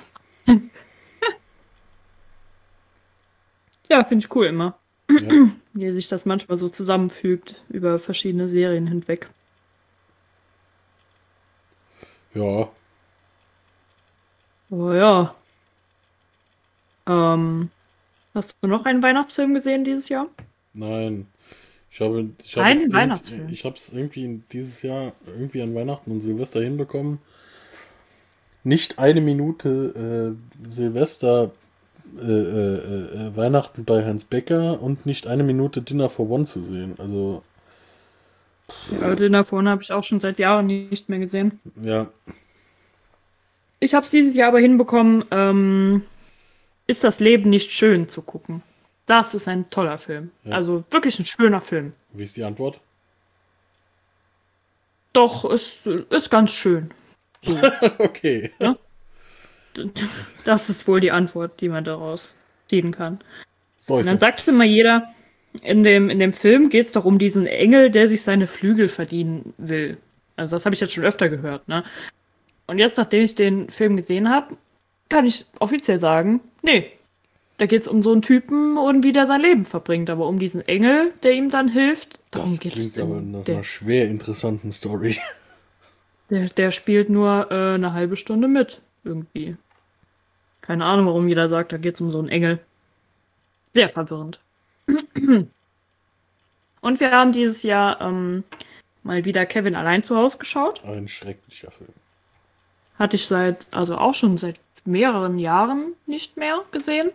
H: Ja, finde ich cool immer.
G: Ja.
H: Wie sich das manchmal so zusammenfügt über verschiedene Serien hinweg.
G: Ja.
H: Oh ja. Hast du noch einen Weihnachtsfilm gesehen dieses Jahr?
G: Nein. Ich
H: Keinen Weihnachtsfilm.
G: Ich habe es irgendwie dieses Jahr irgendwie an Weihnachten und Silvester hinbekommen. Nicht eine Minute Silvester Weihnachten bei Hans Becker und nicht eine Minute Dinner for One zu sehen. Also.
H: Ja, Dinner for One habe ich auch schon seit Jahren nicht mehr gesehen.
G: Ja.
H: Ich habe es dieses Jahr aber hinbekommen, Ist das Leben nicht schön zu gucken. Das ist ein toller Film. Ja. Also wirklich ein schöner Film.
G: Wie ist die Antwort?
H: Doch, ist ganz schön. So.
G: Okay.
H: Ja? Das ist wohl die Antwort, die man daraus ziehen kann. Und dann sagt mir mal jeder, in dem Film geht es doch um diesen Engel, der sich seine Flügel verdienen will. Also das habe ich jetzt schon öfter gehört, ne? Und jetzt, nachdem ich den Film gesehen habe, kann ich offiziell sagen, nee, da geht es um so einen Typen und wie der sein Leben verbringt. Aber um diesen Engel, der ihm dann hilft, darum geht es.
G: Das klingt aber nach einer schwer interessanten Story.
H: Der spielt nur eine halbe Stunde mit, irgendwie. Keine Ahnung, warum jeder sagt, da geht es um so einen Engel. Sehr verwirrend. Und wir haben dieses Jahr mal wieder Kevin allein zu Hause geschaut.
G: Ein schrecklicher Film.
H: Hatte ich auch schon seit mehreren Jahren nicht mehr gesehen.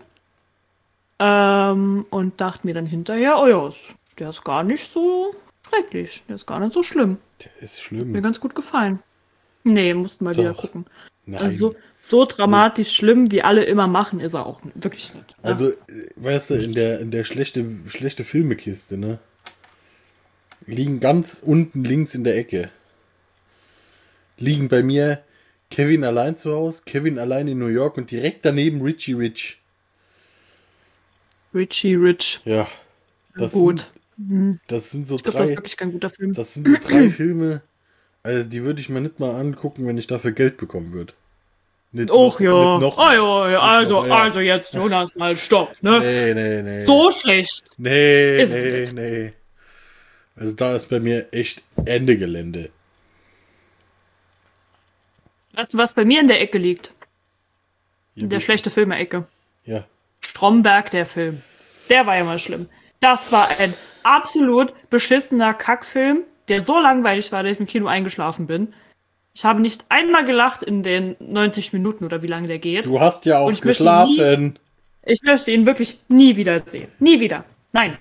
H: Und dachte mir dann hinterher, oh ja, der ist gar nicht so schrecklich. Der ist gar nicht so schlimm.
G: Der ist schlimm.
H: Mir ganz gut gefallen. Nee, mussten mal wieder gucken.
G: Nein.
H: Also so dramatisch schlimm, wie alle immer machen, ist er auch wirklich nicht. Ja?
G: Also, weißt du, in der schlechte Filmekiste, ne? Liegen ganz unten links in der Ecke. Liegen bei mir Kevin allein zu Hause, Kevin allein in New York und direkt daneben Richie Rich.
H: Richie Rich.
G: Ja.
H: Das gut.
G: Das sind so
H: das ist wirklich kein guter Film.
G: Das sind so 3 Filme, also die würde ich mir nicht mal angucken, wenn ich dafür Geld bekommen würde. Also
H: jetzt, Jonas, mal stopp, ne?
G: Nee.
H: So schlecht.
G: Nee. Also da ist bei mir echt Ende Gelände.
H: Weißt du, was bei mir in der Ecke liegt? In der schlechte Filme-Ecke.
G: Ja.
H: Stromberg, der Film. Der war ja mal schlimm. Das war ein absolut beschissener Kackfilm, der so langweilig war, dass ich im Kino eingeschlafen bin. Ich habe nicht einmal gelacht in den 90 Minuten oder wie lange der geht.
G: Du hast ja auch geschlafen.
H: Ich möchte ihn wirklich nie wieder sehen. Nie wieder. Nein.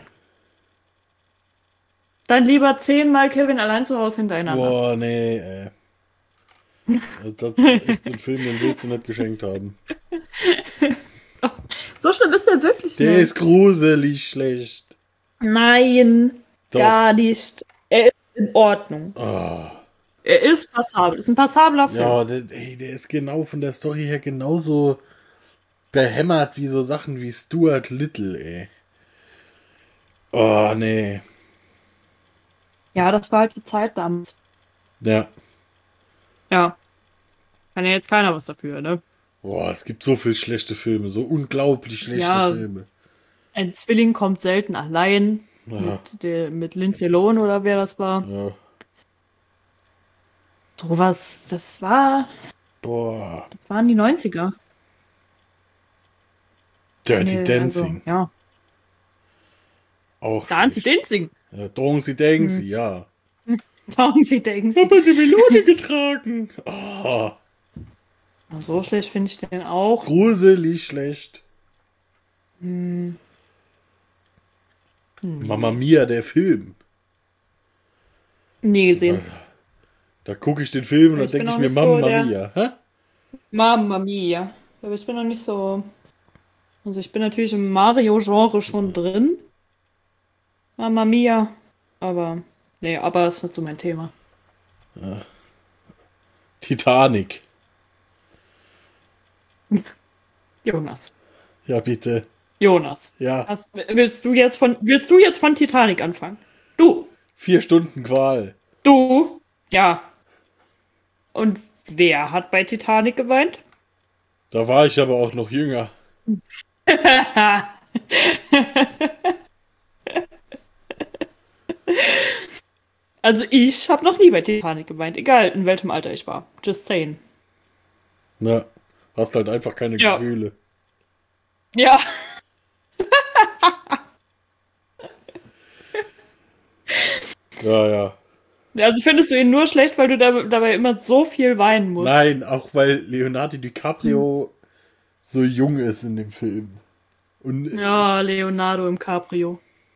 H: Dann lieber 10-mal Kevin allein zu Hause hintereinander.
G: Boah, nee, ey. Das ist echt so ein Film, den willst du nicht geschenkt haben.
H: So schlimm ist der wirklich nicht.
G: Der ist gruselig schlecht.
H: Nein, doch. Gar nicht. Er ist in Ordnung.
G: Oh.
H: Er ist passabel. Ist ein passabler Film.
G: Ja, der ist genau von der Story her genauso behämmert wie so Sachen wie Stuart Little, ey. Oh, nee.
H: Ja, das war halt die Zeit damals.
G: Ja.
H: Ja. Kann ja jetzt keiner was dafür, ne?
G: Boah, es gibt so viele schlechte Filme, so unglaublich schlechte Filme.
H: Ein Zwilling kommt selten allein.
G: Ja.
H: Mit Lindsay Lohan oder wer das war.
G: Ja.
H: Sowas, das war...
G: Boah.
H: Das waren die 90er.
G: Dirty Dancing.
H: Also, ja.
G: Auch
H: Dancing Dancing.
G: Ja, Dancing Dancing, ja.
H: Dancing Dancing.
G: Hab eine Melone getragen. Oh.
H: So schlecht finde ich den auch.
G: Gruselig schlecht. Mamma Mia, der Film.
H: Nie gesehen.
G: Da gucke ich den Film und dann denke ich mir, Mamma Mia. Hä?
H: Mamma Mia. Aber ich bin noch nicht so... Also ich bin natürlich im Mario-Genre schon drin. Mamma Mia. Aber... Nee, aber ist nicht so mein Thema.
G: Ja. Titanic.
H: Jonas.
G: Ja, bitte.
H: Jonas.
G: Ja.
H: Willst du jetzt von Titanic anfangen? Du.
G: 4 Stunden Qual.
H: Du. Ja. Und wer hat bei Titanic geweint?
G: Da war ich aber auch noch jünger.
H: Also ich habe noch nie bei Titanic geweint, egal in welchem Alter ich war. Just saying.
G: Na, hast halt einfach keine Gefühle.
H: Ja.
G: Ja.
H: Also findest du ihn nur schlecht, weil du dabei immer so viel weinen musst?
G: Nein, auch weil Leonardo DiCaprio so jung ist in dem Film. Und
H: Ja, Leonardo im Cabrio.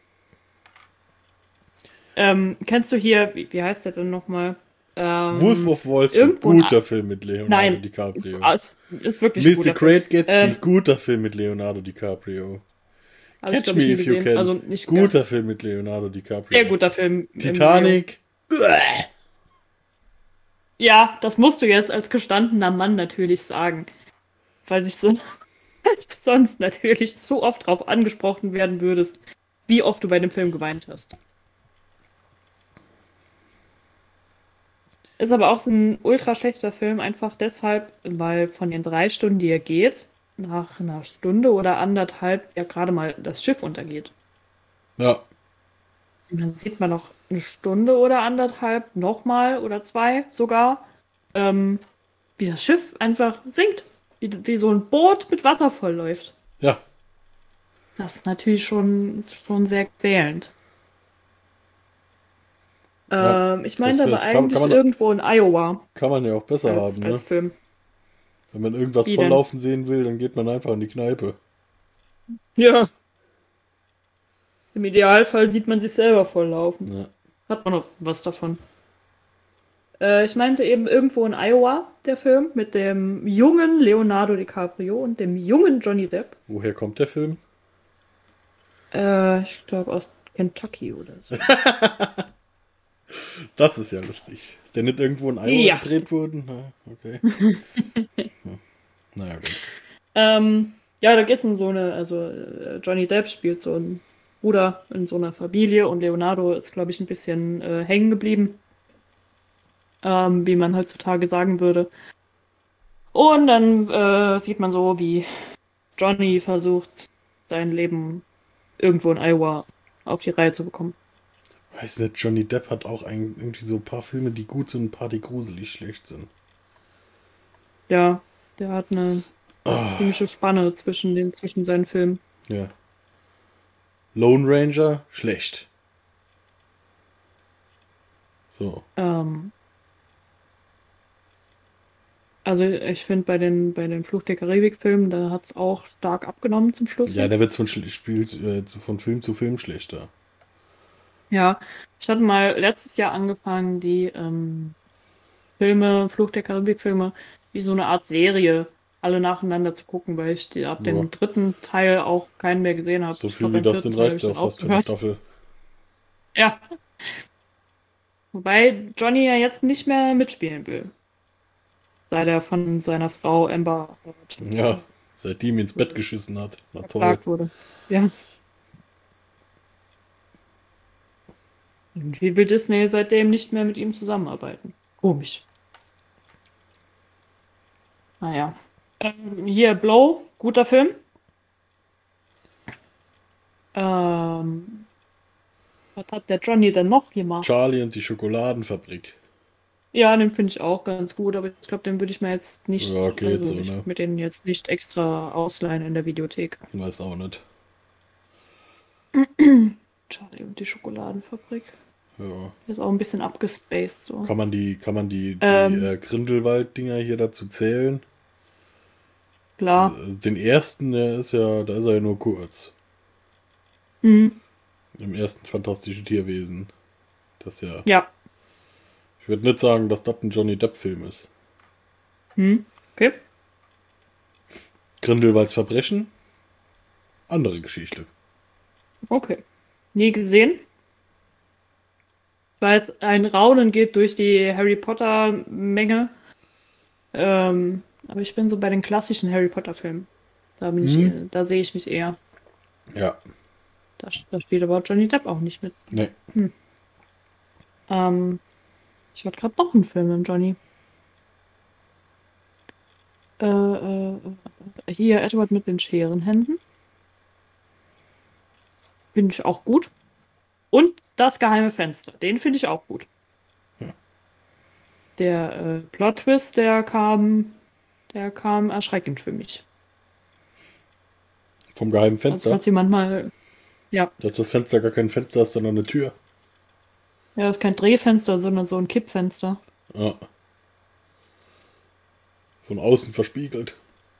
H: Kennst du hier, wie heißt der denn nochmal?
G: Wolf of Wall Street,
H: irgendwo
G: guter Film mit Leonardo
H: Nein.
G: DiCaprio.
H: Ist wirklich ein
G: Mr.
H: guter
G: Great Gatsby,
H: Film.
G: guter Film mit Leonardo DiCaprio.
H: Hab ich,
G: Catch
H: glaub
G: Me
H: ich, nie
G: If You
H: gesehen.
G: Can,
H: Also nicht
G: guter Film mit Leonardo DiCaprio.
H: Sehr guter Film.
G: Titanic,
H: Ja, das musst du jetzt als gestandener Mann natürlich sagen. Weil sich so sonst natürlich so oft drauf angesprochen werden würdest, wie oft du bei dem Film geweint hast. Ist aber auch so ein ultra schlechter Film, einfach deshalb, weil von den 3 Stunden, die er geht, nach einer Stunde oder anderthalb ja gerade mal das Schiff untergeht.
G: ja.
H: Und dann sieht man noch eine Stunde oder anderthalb, nochmal oder 2 sogar, wie das Schiff einfach sinkt. Wie so ein Boot mit Wasser vollläuft.
G: Ja,
H: Das ist natürlich schon sehr quälend.
G: Ja,
H: Ich meinte
G: das
H: aber
G: kann
H: eigentlich
G: man-
H: irgendwo in Iowa
G: kann man ja auch besser
H: als
G: haben,
H: als
G: ne?
H: Film.
G: Wenn man irgendwas
H: Wie denn?
G: volllaufen sehen will, dann geht man einfach in die Kneipe.
H: Ja. Im Idealfall sieht man sich selber volllaufen.
G: Ja.
H: Hat man noch was davon. Ich meinte eben irgendwo in Iowa, der Film, mit dem jungen Leonardo DiCaprio und dem jungen Johnny Depp.
G: Woher kommt der Film?
H: Ich glaube aus Kentucky oder so.
G: Das ist ja lustig. Ist der nicht irgendwo in Iowa
H: Ja.
G: gedreht worden? Na, okay. Naja, gut.
H: Ja, da geht es um so eine, also Johnny Depp spielt so einen Bruder in so einer Familie und Leonardo ist, glaube ich, ein bisschen hängen geblieben. Wie man heutzutage sagen würde. Und dann sieht man so, wie Johnny versucht, sein Leben irgendwo in Iowa auf die Reihe zu bekommen.
G: Weiß nicht, Johnny Depp hat auch irgendwie so ein paar Filme, die gut sind, ein paar, die gruselig schlecht sind.
H: Ja, der hat eine ziemliche Spanne zwischen seinen Filmen.
G: Ja. Lone Ranger, schlecht. So.
H: Also ich finde bei den Fluch der Karibik-Filmen, da hat es auch stark abgenommen zum Schluss.
G: Ja, der wird von Film zu Film schlechter.
H: Ja, ich hatte mal letztes Jahr angefangen, die Fluch der Karibik-Filme, wie so eine Art Serie alle nacheinander zu gucken, weil ich ab
G: Ja.
H: dem 3. Teil auch keinen mehr gesehen habe.
G: So
H: Ich
G: viel
H: glaub,
G: wie
H: beim
G: das
H: 4.
G: sind,
H: Teil
G: reicht ja
H: hab ich
G: auch
H: dann
G: fast für eine
H: aufgehört.
G: Staffel.
H: Ja. Wobei Johnny ja jetzt nicht mehr mitspielen will. Seit er von seiner Frau Amber Heard
G: Ja, seitdem ihn ins Bett geschissen hat. Na toll.
H: verklagt wurde. Ja. Irgendwie will Disney seitdem nicht mehr mit ihm zusammenarbeiten. Komisch. Naja. Hier Blow, guter Film. Was hat der Johnny denn noch gemacht?
G: Charlie und die Schokoladenfabrik.
H: Ja, den finde ich auch ganz gut, aber ich glaube, den würde ich mir jetzt nicht,
G: Ja, geht so,
H: ich
G: ne?
H: würd mir den jetzt nicht extra ausleihen in der Videothek.
G: Weiß auch nicht.
H: Charlie und die Schokoladenfabrik.
G: Ja.
H: Der ist auch ein bisschen abgespaced so.
G: Kann man die Grindelwald-Dinger hier dazu zählen?
H: Klar.
G: Den ersten, da ist er ja nur kurz.
H: Mhm.
G: Im ersten Fantastische Tierwesen. Das ja.
H: Ja.
G: Ich würde nicht sagen, dass das ein Johnny Depp-Film ist.
H: Okay.
G: Grindelwalds Verbrechen? Andere Geschichte.
H: Okay. Nie gesehen. Weil es ein Raunen geht durch die Harry Potter-Menge. Aber ich bin so bei den klassischen Harry Potter-Filmen. Da da sehe ich mich eher.
G: Ja.
H: Da spielt aber Johnny Depp auch nicht mit.
G: Nee.
H: Ich hatte gerade noch einen Film mit Johnny. Hier Edward mit den Scherenhänden. Finde ich auch gut. Und Das geheime Fenster. Den finde ich auch gut.
G: Ja.
H: Der Plot-Twist, der kam erschreckend für mich.
G: Vom geheimen
H: Also
G: Fenster.
H: falls jemand mal... Ja,
G: Dass das Fenster gar kein Fenster ist, sondern eine Tür.
H: Ja, das ist kein Drehfenster, sondern so ein Kippfenster.
G: Ja. Von außen verspiegelt.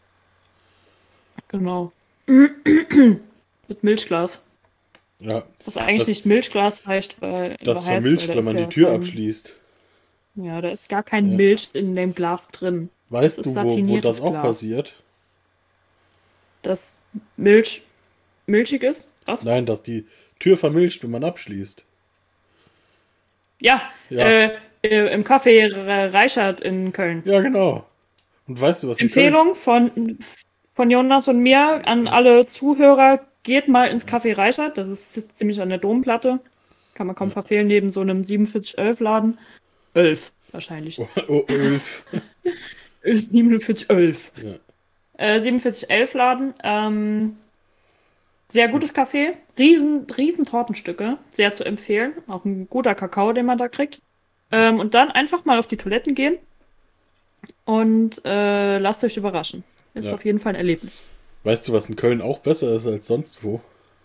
H: Genau. Mit Milchglas.
G: Ja.
H: Was eigentlich nicht Milchglas heißt, weil.
G: Das
H: heißt,
G: vermilcht,
H: weil da
G: wenn man
H: ist
G: die
H: ja
G: Tür
H: kein-
G: abschließt.
H: Ja, da ist gar kein
G: Ja.
H: Milch in dem Glas drin.
G: Weißt
H: Das
G: du,
H: ist
G: wo
H: satiniertes
G: das auch
H: Glas.
G: passiert?
H: Dass Milch milchig ist? Was?
G: Nein, dass die Tür vermilcht, wenn man abschließt.
H: Ja,
G: Ja.
H: Im Café Reichert in Köln.
G: Ja, genau. Und weißt du, was in Köln...
H: Empfehlung von Jonas und mir an alle Zuhörer, geht mal ins Café Reichert, das ist ziemlich an der Domplatte. Kann man kaum verfehlen, neben so einem 4711-Laden. 11 wahrscheinlich.
G: Oh, 11.
H: 4711.
G: Ja.
H: 4711-Laden. Sehr gutes Café. Riesen Tortenstücke. Sehr zu empfehlen. Auch ein guter Kakao, den man da kriegt. Und dann einfach mal auf die Toiletten gehen und lasst euch überraschen. Ist
G: Ja.
H: auf jeden Fall ein Erlebnis.
G: Weißt du, was in Köln auch besser ist als sonst wo?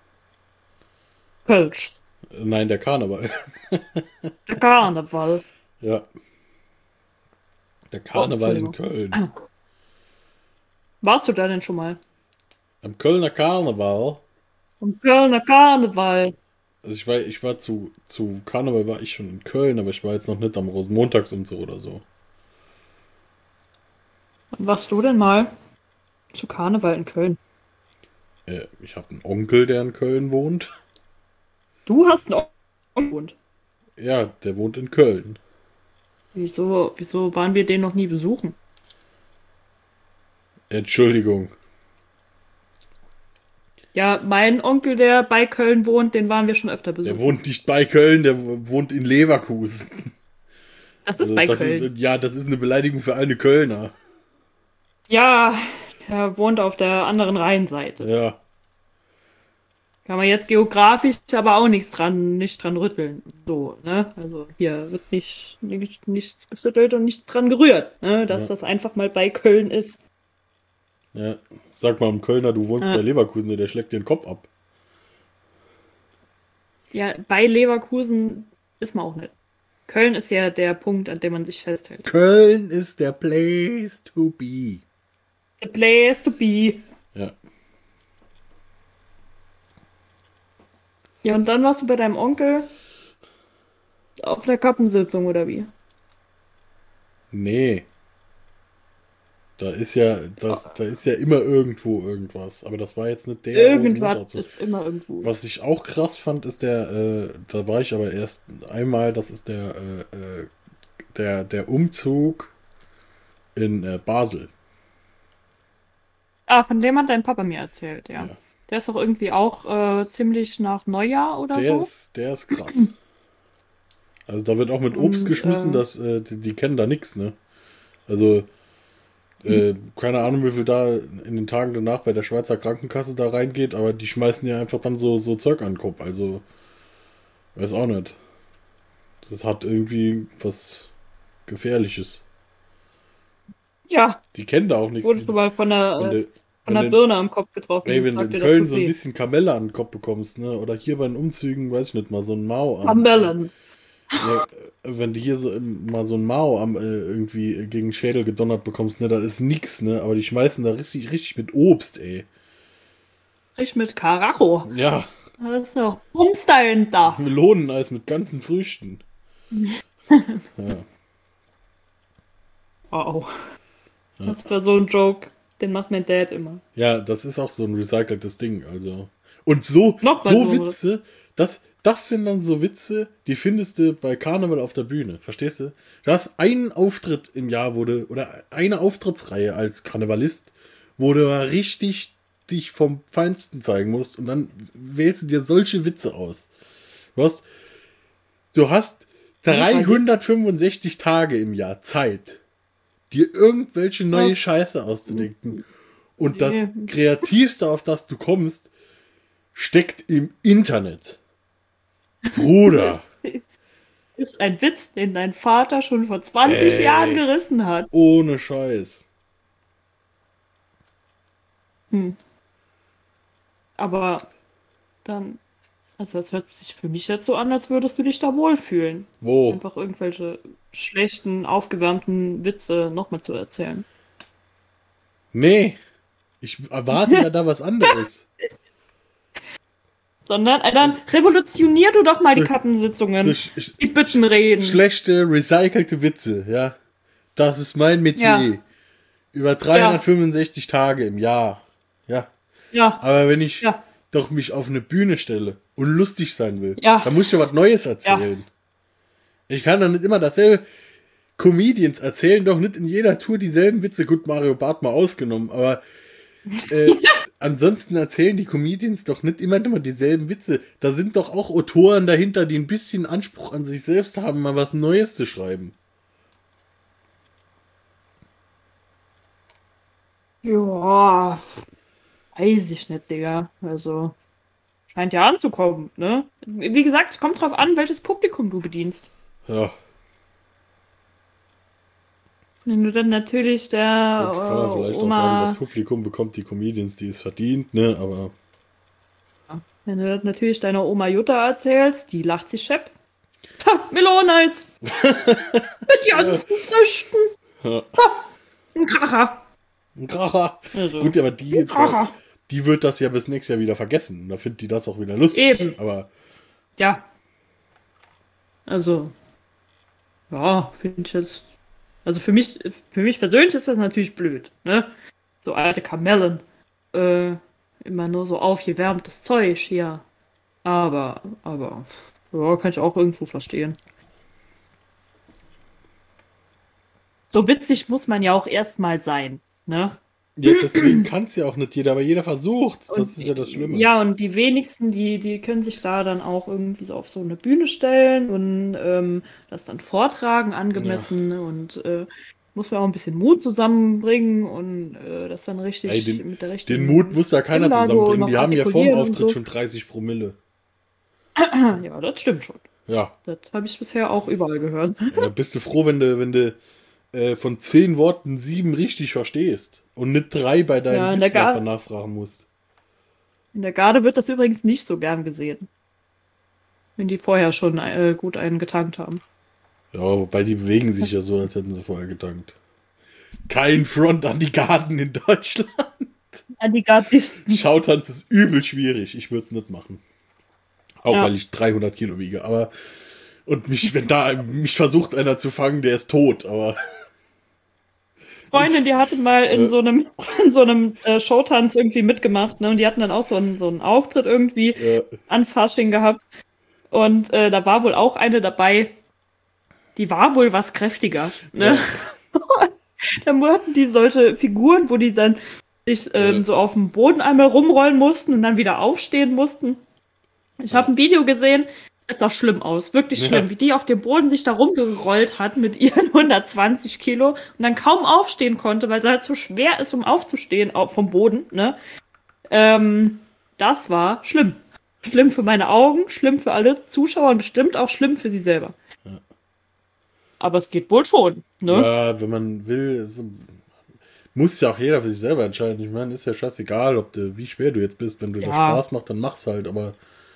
H: Kölsch.
G: Nein, der Karneval.
H: Der Karneval.
G: Ja. Der Karneval in
H: Entschuldigung.
G: Köln.
H: Warst du da denn schon mal?
G: Am Kölner Karneval.
H: Am Kölner Karneval.
G: Also ich war zu Karneval war ich schon in Köln, aber ich war jetzt noch nicht am Rosenmontagsumzug oder so.
H: Wann warst du denn mal zu Karneval in Köln?
G: Ich habe einen Onkel, der in Köln wohnt.
H: Du hast einen Onkel gewohnt.
G: Ja, der wohnt in Köln.
H: Wieso waren wir den noch nie besuchen?
G: Entschuldigung.
H: Ja, mein Onkel, der bei Köln wohnt, den waren wir schon öfter besuchen.
G: Der wohnt nicht bei Köln, der wohnt in Leverkusen.
H: Das ist bei Köln.
G: Das ist eine Beleidigung für alle Kölner.
H: Ja, er wohnt auf der anderen Rheinseite.
G: Ja.
H: Kann man jetzt geografisch aber auch nicht dran rütteln. So, ne? Also hier wird nichts geschüttelt und nichts dran gerührt, ne? Dass das einfach mal bei Köln ist.
G: Ja. Sag mal einem Kölner, du wohnst bei Leverkusen, der schlägt dir den Kopf ab.
H: Ja, bei Leverkusen ist man auch nicht. Köln ist ja der Punkt, an dem man sich festhält.
G: Köln ist der place to be.
H: The place to be.
G: Ja.
H: Ja, und dann warst du bei deinem Onkel auf einer Kappensitzung, oder wie?
G: Nee. Da ist ja immer irgendwo irgendwas. Aber das war jetzt nicht der
H: Irgendwas
G: Rosenmontag.
H: ist immer irgendwo.
G: Was ich auch krass fand, ist da war ich aber erst einmal, das ist der Umzug in Basel.
H: Ah, von dem hat dein Papa mir erzählt, ja.
G: Ja.
H: Der ist doch irgendwie auch ziemlich nach Neujahr oder so.
G: Der ist krass. Also da wird auch mit Obst geschmissen, die kennen da nichts, ne? Also keine Ahnung, wie viel da in den Tagen danach bei der Schweizer Krankenkasse da reingeht, aber die schmeißen ja einfach dann so Zeug an den Kopf. Also, weiß auch nicht. Das hat irgendwie was Gefährliches.
H: Ja,
G: Die kennen da auch nichts.
H: wurdest du mal von der Birne am Kopf getroffen.
G: Ey, wenn du
H: Sagt
G: in
H: dir das
G: Köln
H: tut
G: so ein
H: weh.
G: bisschen Kamelle an den Kopf bekommst, ne? Oder hier bei den Umzügen, weiß ich nicht, mal so ein Mao.
H: Kamellen.
G: Ja, wenn du hier mal so ein Mao irgendwie gegen den Schädel gedonnert bekommst, ne, das ist nix, ne? Aber die schmeißen da richtig mit Obst, ey.
H: Ich mit Karacho.
G: Ja,
H: Da ist noch Bums dahinter.
G: Meloneneis mit ganzen Früchten. Ja.
H: Oh. Das war so ein Joke, den macht mein Dad immer.
G: Ja, das ist auch so ein recyceltes Ding, also. Und so
H: Nochmal so.
G: Witze, das sind dann so Witze, die findest du bei Karneval auf der Bühne, verstehst du? Du hast einen Auftritt im Jahr, oder eine Auftrittsreihe als Karnevalist, wo du mal richtig dich vom Feinsten zeigen musst und dann wählst du dir solche Witze aus. Du hast 365 Tage im Jahr Zeit, dir irgendwelche neue Scheiße auszudenken. Und das Kreativste, auf das du kommst, steckt im Internet. Bruder.
H: Ist ein Witz, den dein Vater schon vor 20 Jahren gerissen hat.
G: Ohne Scheiß.
H: Aber dann Also das hört sich für mich jetzt so an, als würdest du dich da wohlfühlen.
G: Wo?
H: Einfach irgendwelche schlechten, aufgewärmten Witze nochmal zu erzählen.
G: Nee, ich erwarte ja da was anderes.
H: Sondern, dann revolutionier du doch mal die Kappensitzungen. Die Büttenreden.
G: Schlechte, recycelte Witze, ja. Das ist mein Metier.
H: Ja.
G: Über 365 Tage im Jahr. Ja.
H: Ja.
G: Aber wenn ich doch mich auf eine Bühne stelle und lustig sein will,
H: Ja.
G: dann muss ich ja was Neues erzählen. Ich kann doch nicht immer dasselbe. Comedians erzählen doch nicht in jeder Tour dieselben Witze. Gut, Mario Barth mal ausgenommen, aber ansonsten erzählen die Comedians doch nicht immer dieselben Witze. Da sind doch auch Autoren dahinter, die ein bisschen Anspruch an sich selbst haben, mal was Neues zu schreiben.
H: Ja, weiß ich nicht, Digga. Also, scheint ja anzukommen, ne? Wie gesagt, es kommt drauf an, welches Publikum du bedienst.
G: Ja.
H: Wenn du dann natürlich der
G: Gut, kann man vielleicht auch sagen, das Publikum bekommt die Comedians, die es verdient, ne? Aber
H: wenn du dann natürlich deiner Oma Jutta erzählst, die lacht sich schepp. Ha, Meloneis! Mit ganzen Früchten!
G: Ja.
H: Ha, ein Kracher!
G: ein Kracher.
H: Also,
G: Gut, aber die wird das ja bis nächstes Jahr wieder vergessen. Da findet die das auch wieder lustig.
H: Eben.
G: Aber
H: ja. Also, ja, finde ich jetzt. Also für mich persönlich ist das natürlich blöd, ne? So alte Kamellen. Immer nur so aufgewärmtes Zeug hier. Aber, ja, kann ich auch irgendwo verstehen. So witzig muss man ja auch erstmal sein, ne?
G: ja, deswegen kann es ja auch nicht jeder, aber jeder versucht. Das ist ja das Schlimme.
H: Ja, und die wenigsten, die können sich da dann auch irgendwie so auf so eine Bühne stellen und das dann vortragen, angemessen und muss man auch ein bisschen Mut zusammenbringen und das dann richtig mit der richtigen
G: Den Mut muss da keiner
H: Anlage
G: zusammenbringen.
H: noch
G: Die haben ja vorm
H: artikulieren und
G: Auftritt
H: so.
G: schon 30 Promille.
H: Ja, das stimmt schon.
G: Ja.
H: Das habe ich bisher auch überall gehört.
G: Da bist du froh, wenn du von 10 Worten 7 richtig verstehst und nicht 3 bei deinem Sitznachbarn nachfragen musst.
H: In der Garde wird das übrigens nicht so gern gesehen. Wenn die vorher schon gut einen getankt haben.
G: Ja, wobei die bewegen sich ja so, als hätten sie vorher getankt. Kein Front an die Garden in Deutschland.
H: An die Gardisten.
G: Schautanz ist übel schwierig. Ich würde es nicht machen. Auch
H: Ja.
G: weil ich 300 Kilo wiege. Aber wenn da mich versucht einer zu fangen, der ist tot. Aber
H: Freundin, die hatte mal in so einem Showtanz irgendwie mitgemacht, ne? Und die hatten dann auch so einen Auftritt irgendwie an Fasching gehabt. Und da war wohl auch eine dabei, die war wohl was kräftiger. Ne? Dann hatten die solche Figuren, wo die dann sich so auf dem Boden einmal rumrollen mussten und dann wieder aufstehen mussten. Ich habe ein Video gesehen, es sah schlimm aus, wirklich schlimm, wie die auf dem Boden sich da rumgerollt hat mit ihren 120 Kilo und dann kaum aufstehen konnte, weil sie halt so schwer ist, um aufzustehen vom Boden. Ne? Das war schlimm. Schlimm für meine Augen, schlimm für alle Zuschauer und bestimmt auch schlimm für sie selber. Ja. Aber es geht wohl schon. Ne?
G: Ja, wenn man will, muss ja auch jeder für sich selber entscheiden. Ich meine, ist ja scheißegal, wie schwer du jetzt bist. Wenn du das Spaß macht, dann mach's halt. Aber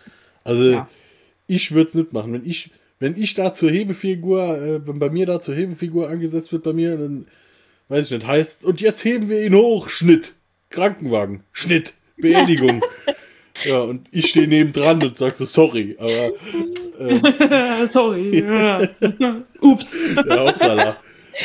G: ich würde es nicht machen. Wenn ich da zur Hebefigur, wenn bei mir da zur Hebefigur angesetzt wird bei mir, dann weiß ich nicht, heißt und jetzt heben wir ihn hoch, Schnitt, Krankenwagen, Schnitt, Beerdigung. Ja, und ich stehe nebendran und sag so, sorry, aber
H: sorry. Ja. Ups.
G: Ja, upsala.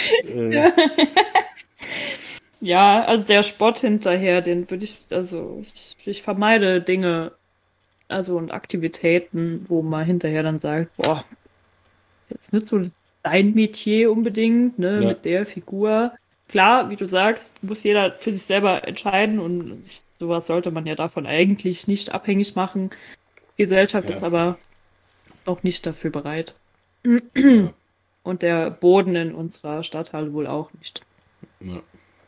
H: Ja, also der Spott hinterher, den würde ich vermeide Dinge, und Aktivitäten, wo man hinterher dann sagt, boah, ist jetzt nicht so dein Metier unbedingt, ne, mit der Figur. Klar, wie du sagst, muss jeder für sich selber entscheiden und sowas sollte man ja davon eigentlich nicht abhängig machen. Die Gesellschaft ist aber noch nicht dafür bereit. Und der Boden in unserer Stadthalle wohl auch nicht.
G: Ja.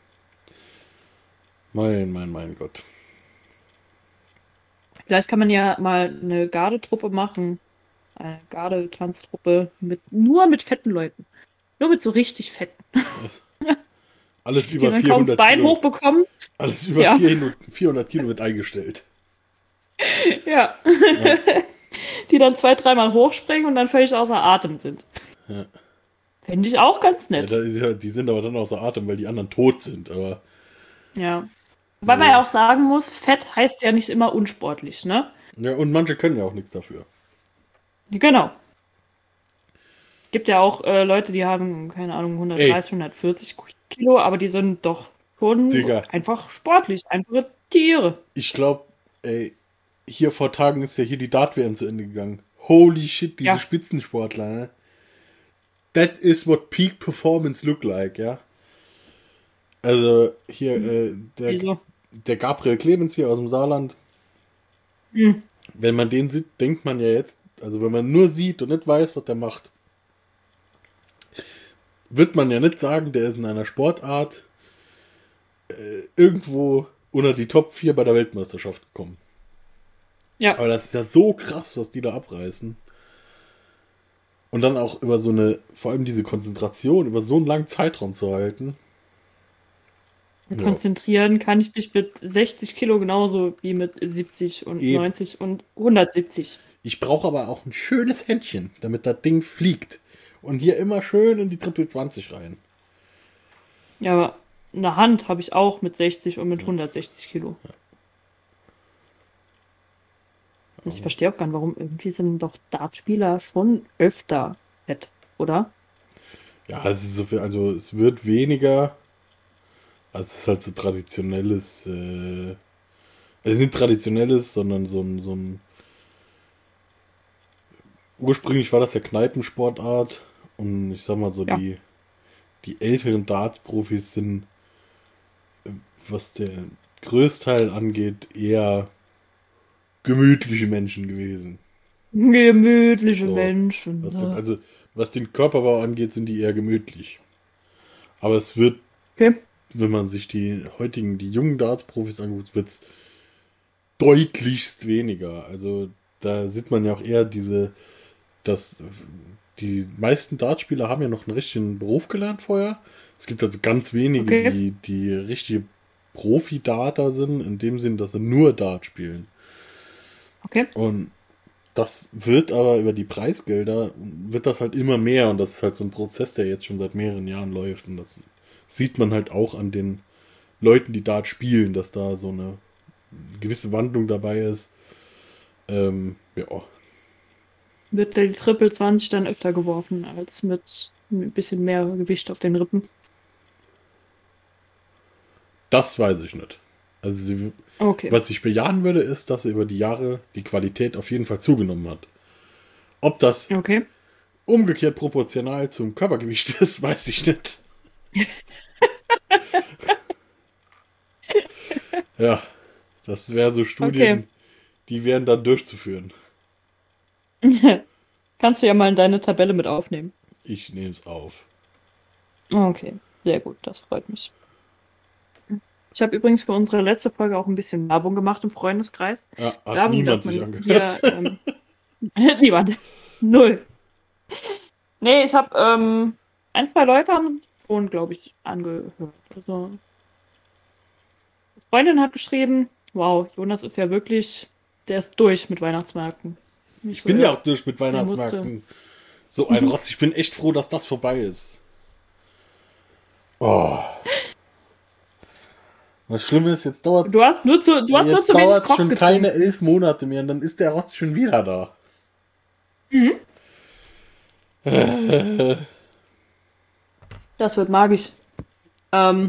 G: Mein Gott.
H: Vielleicht kann man ja mal eine Gardetruppe machen. Eine Gardetanztruppe nur mit fetten Leuten. Nur mit so richtig fetten.
G: Alles über
H: die dann
G: 400
H: kaum das Bein
G: Kilo.
H: hochbekommen.
G: Alles über 400 Kilo wird eingestellt.
H: Ja. die dann 2-3 Mal hochspringen und dann völlig außer Atem sind.
G: Ja.
H: Fände ich auch ganz nett.
G: Ja, die sind aber dann außer Atem, weil die anderen tot sind, aber...
H: Ja. Wobei man ja auch sagen muss, Fett heißt ja nicht immer unsportlich, ne?
G: Ja, und manche können ja auch nichts dafür.
H: Genau. Gibt ja auch Leute, die haben, keine Ahnung, 130, 140 Kilo, aber die sind doch schon einfach sportlich, einfache Tiere.
G: Ich glaube, hier vor Tagen ist ja hier die Dart-WM zu Ende gegangen. Holy shit, diese Spitzensportler, ne? That is what peak performance look like, ja? Also, hier, der Gabriel Clemens hier aus dem Saarland. Mhm. Wenn man den sieht, denkt man ja jetzt, also wenn man nur sieht und nicht weiß, was der macht, wird man ja nicht sagen, der ist in einer Sportart irgendwo unter die Top 4 bei der Weltmeisterschaft gekommen. Ja. Aber das ist ja so krass, was die da abreißen. Und dann auch über so eine, vor allem diese Konzentration, über so einen langen Zeitraum zu halten.
H: Konzentrieren kann ich mich mit 60 Kilo genauso wie mit 70 und 90 und 170.
G: Ich brauche aber auch ein schönes Händchen, damit das Ding fliegt. Und hier immer schön in die Triple 20 rein.
H: Ja, aber eine Hand habe ich auch mit 60 und mit 160 Kilo. Ja. Ich verstehe auch gar nicht, warum irgendwie sind doch Dartspieler schon öfter fett, oder?
G: Ja, es ist so viel, also es wird weniger. Also es ist halt so traditionelles, also nicht traditionelles, sondern so ein ursprünglich war das ja Kneipensportart und ich sag mal so, die älteren Darts-Profis sind, was der Größteil angeht, eher gemütliche Menschen gewesen.
H: Gemütliche Menschen.
G: Was den Körperbau angeht, sind die eher gemütlich. Aber es wird, wenn man sich die jungen Darts-Profis anguckt, wird es deutlichst weniger. Also da sieht man ja auch eher die meisten Dartspieler haben ja noch einen richtigen Beruf gelernt vorher. Es gibt also ganz wenige, die richtige Profi-Darter sind, in dem Sinn, dass sie nur Dart spielen.
H: Okay.
G: Und das wird aber über die Preisgelder, wird das halt immer mehr und das ist halt so ein Prozess, der jetzt schon seit mehreren Jahren läuft und das sieht man halt auch an den Leuten, die Dart spielen, dass da so eine gewisse Wandlung dabei ist.
H: Wird die Triple 20 dann öfter geworfen, als mit ein bisschen mehr Gewicht auf den Rippen?
G: Das weiß ich nicht. Also was ich bejahen würde, ist, dass über die Jahre die Qualität auf jeden Fall zugenommen hat. Ob das umgekehrt proportional zum Körpergewicht ist, weiß ich nicht. Ja, das wäre so Studien, die wären dann durchzuführen.
H: Kannst du ja mal in deine Tabelle mit aufnehmen.
G: Ich nehme es auf.
H: Okay, sehr gut, das freut mich. Ich habe übrigens für unsere letzte Folge auch ein bisschen Werbung gemacht im Freundeskreis.
G: Ja, hat niemand sich angehört.
H: Hier, niemand. Null. Nee, ich habe 1-2 Leute haben schon, glaube ich, angehört. Also, eine Freundin hat geschrieben, wow, Jonas ist ja wirklich, der ist durch mit Weihnachtsmärkten.
G: Ich bin ja auch durch mit Weihnachtsmärkten. So ein Rotz, ich bin echt froh, dass das vorbei ist. Oh. Was Schlimmes ist, jetzt dauert es.
H: Du hast nur zu wenig Koch
G: schon keine 11 Monate mehr und dann ist der Rotz schon wieder da.
H: Mhm. Das wird magisch. Auf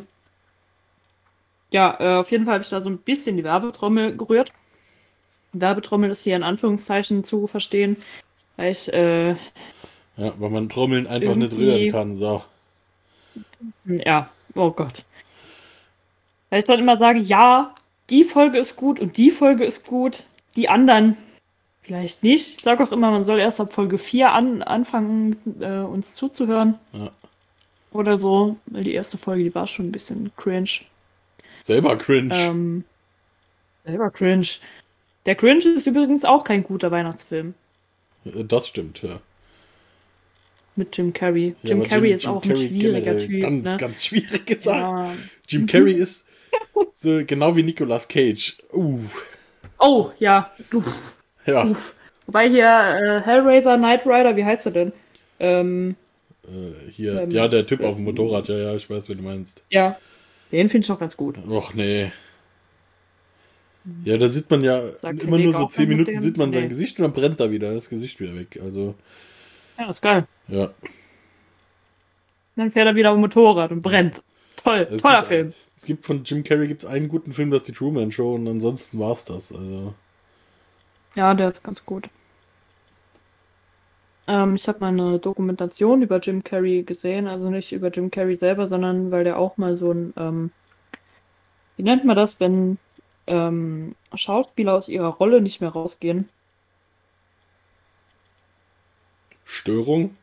H: jeden Fall habe ich da so ein bisschen die Werbetrommel gerührt. Werbetrommel ist hier in Anführungszeichen zu verstehen, weil ich weil
G: man Trommeln einfach nicht rühren kann, so.
H: Ja, oh Gott. Weil ich dann immer sage, ja, die Folge ist gut und die Folge ist gut, die anderen vielleicht nicht. Ich sage auch immer, man soll erst ab Folge 4 anfangen, uns zuzuhören. Ja. Oder so, weil die erste Folge, die war schon ein bisschen cringe.
G: Selber cringe.
H: Selber cringe. Der Cringe ist übrigens auch kein guter Weihnachtsfilm.
G: Das stimmt, ja.
H: Mit Jim Carrey. Jim Carrey ist auch ein schwieriger Typ.
G: Ganz schwierige Sache. Ja. Jim Carrey ist so genau wie Nicolas Cage.
H: Oh, ja. Uff.
G: Ja.
H: Uff. Wobei hier Hellraiser, Knight Rider, wie heißt er denn?
G: Hier, ja, der Typ auf dem Motorrad, ja, ich weiß, wen du meinst.
H: Ja, den finde ich auch ganz gut.
G: Och, nee. Ja, da sieht man ja
H: Sagt
G: immer
H: der
G: nur
H: Weg
G: so
H: auch
G: 10
H: mit
G: Minuten,
H: dem?
G: sieht man sein
H: Nee.
G: Gesicht und dann brennt da wieder das Gesicht wieder weg. Also,
H: Ja, ist geil.
G: ja.
H: Dann fährt er wieder auf dem Motorrad und brennt. Toll,
G: Es
H: toller
G: gibt-
H: Film.
G: Es gibt von Jim Carrey gibt's einen guten Film, das ist die Truman Show und ansonsten war's das. Also,
H: Ja, der ist ganz gut. Ich habe mal eine Dokumentation über Jim Carrey gesehen, also nicht über Jim Carrey selber, sondern weil der auch mal so ein, wie nennt man das, wenn Schauspieler aus ihrer Rolle nicht mehr rausgehen?
G: Störung?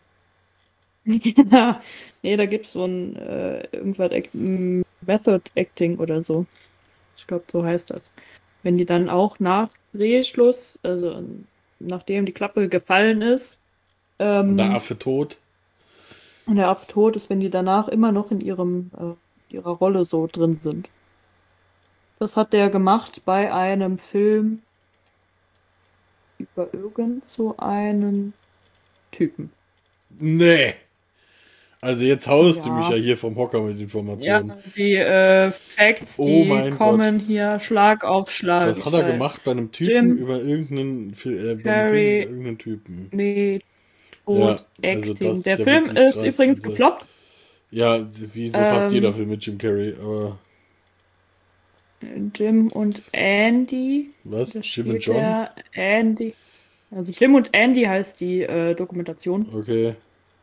H: Nee, da gibt's so ein irgendwas Method Acting oder so. Ich glaube, so heißt das. Wenn die dann auch nach Drehschluss, also nachdem die Klappe gefallen ist,
G: Der Affe tot?
H: und der Affe tot ist, wenn die danach immer noch in ihrer Rolle so drin sind. Das hat der gemacht bei einem Film über irgend so einen Typen.
G: Nee. Also jetzt haust du
H: Ja.
G: mich ja hier vom Hocker mit
H: Ja,
G: Informationen.
H: die Facts,
G: Oh
H: die
G: mein
H: kommen hier Schlag auf Schlag.
G: Das hat er gemacht bei einem Typen
H: Jim
G: über irgendeinen, bei einem
H: Carrey.
G: Film über irgendeinen Typen.
H: Nee,
G: Ja,
H: und
G: also
H: Acting.
G: das
H: Der
G: ist ja
H: Film
G: wirklich
H: ist
G: krass,
H: übrigens
G: also-
H: gefloppt.
G: Ja, wie so fast
H: Ähm,
G: jeder Film mit Jim Carrey, aber
H: Jim und Andy.
G: was?
H: Da
G: Jim und
H: spielt
G: John?
H: der Andy. Also Jim und Andy heißt die Dokumentation.
G: Okay,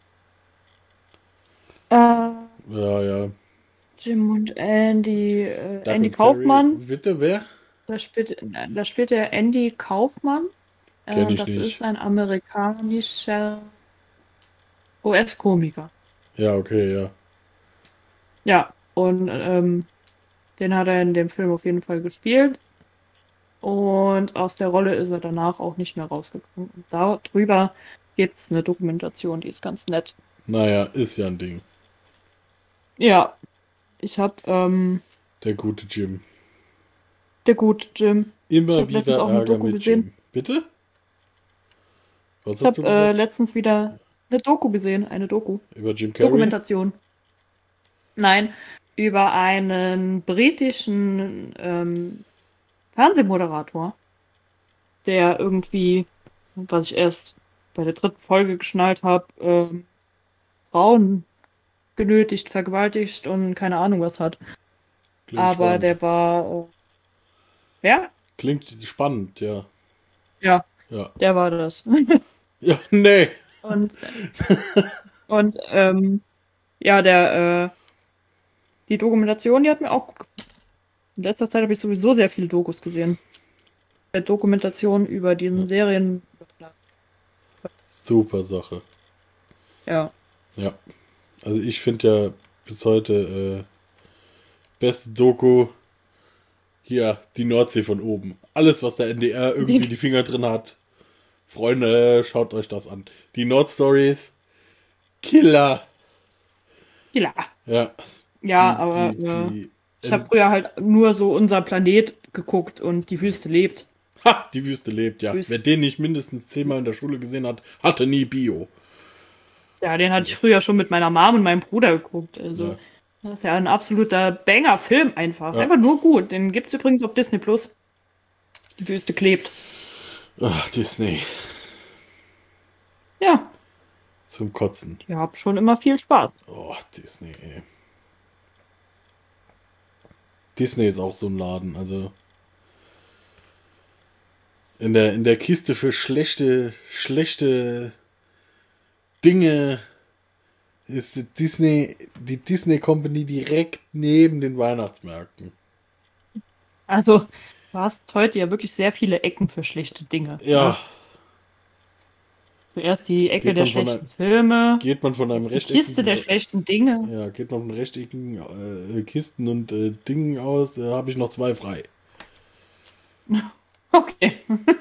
H: Äh,
G: ja.
H: Jim und Andy.
G: Doug
H: Andy
G: und
H: Kaufmann.
G: Carrey. Bitte, wer?
H: Da spielt der Andy Kaufmann.
G: Kenn ich
H: Das
G: nicht.
H: ist ein amerikanischer US-Komiker.
G: Ja, okay, ja.
H: Ja, und den hat er in dem Film auf jeden Fall gespielt. Und aus der Rolle ist er danach auch nicht mehr rausgekommen. Und darüber gibt es eine Dokumentation, die ist ganz nett.
G: Naja, ist ja ein Ding.
H: Ja, ich habe
G: Der gute Jim.
H: der gute Jim. Ich
G: Immer
H: hab letztens
G: wieder
H: auch eine
G: Ärger
H: Doku
G: mit
H: gesehen.
G: Jim. Bitte? Was
H: Ich
G: hast du
H: habe
G: gesagt?
H: letztens wieder eine Doku gesehen, eine
G: Über Jim Carrey?
H: Dokumentation. Nein, über einen britischen Fernsehmoderator, der irgendwie, was ich erst bei der 3. Folge geschnallt habe, Frauen genötigt, vergewaltigt und keine Ahnung was hat.
G: Klingt
H: Aber
G: spannend.
H: der war, ja,
G: Klingt spannend, ja.
H: ja,
G: Ja.
H: der war das.
G: Ja, nee.
H: Und ja, die Dokumentation, die hat mir auch gut gefallen. In letzter Zeit habe ich sowieso sehr viele Dokus gesehen. Dokumentation über diesen Serien.
G: Super Sache.
H: Ja.
G: Ja. Also ich finde ja bis heute beste Doku hier die Nordsee von oben. Alles, was der NDR irgendwie die Finger drin hat. Freunde, schaut euch das an. Die Nordstories, Killer.
H: Klar.
G: Ja.
H: Ja,
G: Die-
H: aber
G: die,
H: ich habe früher halt nur so Unser Planet geguckt und die Wüste lebt.
G: die Wüste lebt, ja.
H: Wüste.
G: Wer den nicht mindestens 10-mal in der Schule gesehen hat, hatte nie Bio.
H: Ja, den hatte ich früher schon mit meiner Mom und meinem Bruder geguckt. Also,
G: Ja.
H: das ist ja ein absoluter Banger-Film einfach.
G: Ja.
H: Einfach nur gut. Den gibt's übrigens auf Disney Plus. Die Wüste klebt.
G: Ach, Disney.
H: Ja,
G: Zum Kotzen.
H: ich habe schon immer viel Spaß.
G: Oh, Disney, ey. Disney ist auch so ein Laden, also in der Kiste für schlechte Dinge ist die Disney Company direkt neben den Weihnachtsmärkten.
H: Also, du hast heute ja wirklich sehr viele Ecken für schlechte Dinge.
G: Ja,
H: Zuerst die Ecke
G: Geht
H: der
G: man von
H: schlechten Filme,
G: geht man von einem
H: die Kiste der schlechten Dinge.
G: ja, geht man von rechteckigen Kisten und Dingen aus, habe ich noch 2 frei.
H: Okay.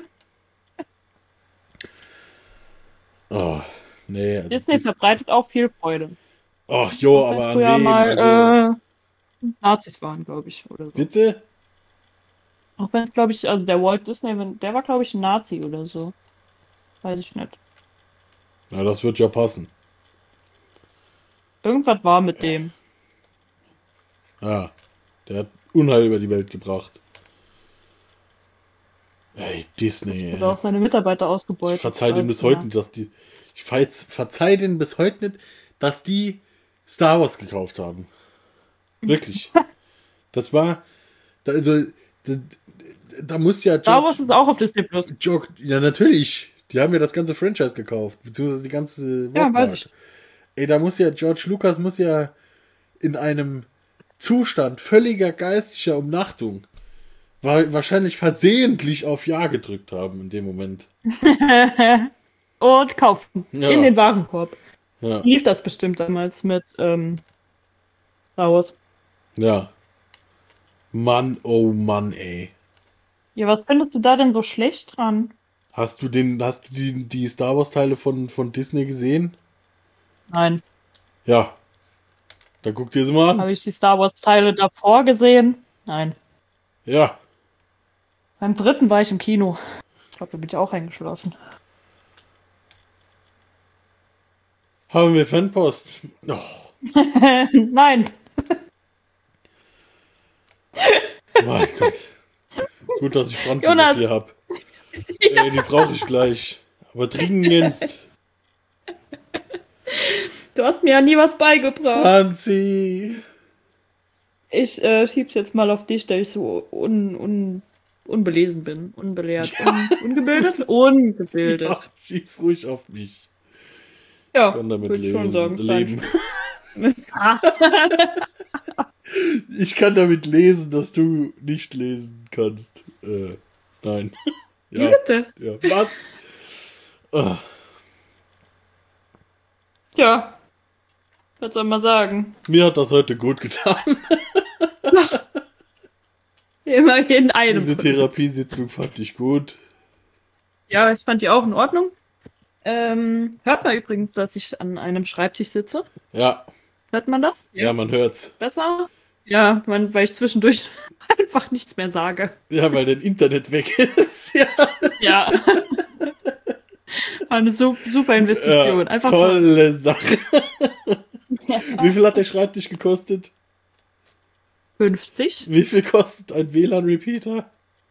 G: Oh, nee. Also
H: Disney verbreitet auch viel Freude.
G: Ach jo,
H: Auch wenn es
G: aber an
H: früher
G: wem?
H: mal
G: Also,
H: Nazis waren, glaube ich, oder so.
G: bitte?
H: Auch wenn es, glaube ich, also der Walt Disney, der war, glaube ich, ein Nazi oder so. Weiß ich nicht.
G: Na, das wird ja passen.
H: Irgendwas war mit dem.
G: Ja, der hat Unheil über die Welt gebracht. Ey, Disney.
H: Oder auch seine Mitarbeiter ausgebeutet.
G: Ich verzeih denen bis heute nicht, verzeih denen bis heute nicht, dass die Star Wars gekauft haben. Wirklich. Das war, da muss ja George,
H: Star Wars ist auch auf Disney Plus.
G: Ja, natürlich. Die haben ja das ganze Franchise gekauft, beziehungsweise die ganze
H: Ja, weiß ich.
G: Ey, da muss ja George Lucas in einem Zustand völliger geistiger Umnachtung wahrscheinlich versehentlich auf Ja gedrückt haben in dem Moment.
H: Und kaufen.
G: Ja.
H: In den Warenkorb.
G: Ja.
H: Lief das bestimmt damals mit Star Wars.
G: Ja. Mann, oh Mann, ey.
H: Ja, was findest du da denn so schlecht dran?
G: Hast du die Star Wars Teile von Disney gesehen?
H: Nein.
G: Ja. Dann guck dir sie mal an.
H: Habe ich die Star Wars Teile davor gesehen? Nein.
G: Ja.
H: Beim dritten war ich im Kino. Ich glaube, da bin ich auch eingeschlafen.
G: Haben wir Fanpost? Oh.
H: Nein.
G: Mein Gott. Gut, dass ich Franzi
H: Jonas.
G: noch hier hab. Ey, die brauche ich gleich. Aber dringendst.
H: Du hast mir ja nie was beigebracht.
G: Franzi.
H: Ich schieb's jetzt mal auf dich, da ich so unbelesen bin. Unbelehrt. Ungebildet? Ungebildet.
G: Ja, schieb's ruhig auf mich.
H: Ja,
G: Ich kann damit
H: würde ich schon sagen.
G: leben. Ich kann damit lesen, dass du nicht lesen kannst. Nein.
H: Ja. Bitte.
G: Ja. Was? Ah.
H: Tja. Was soll man sagen?
G: Mir hat das heute gut getan.
H: Immerhin in einem.
G: Diese Therapiesitzung fand ich gut.
H: Ja, ich fand die auch in Ordnung. Hört man übrigens, dass ich an einem Schreibtisch sitze?
G: Ja.
H: Hört man das?
G: Ja, man hört's.
H: Besser? Ja, weil ich zwischendurch einfach nichts mehr sage.
G: Ja, weil dein Internet weg ist. Ja.
H: Ja. War eine super Investition.
G: Ja,
H: Einfach
G: tolle Sache. Wie viel hat der Schreibtisch gekostet?
H: 50.
G: Wie viel kostet ein WLAN-Repeater?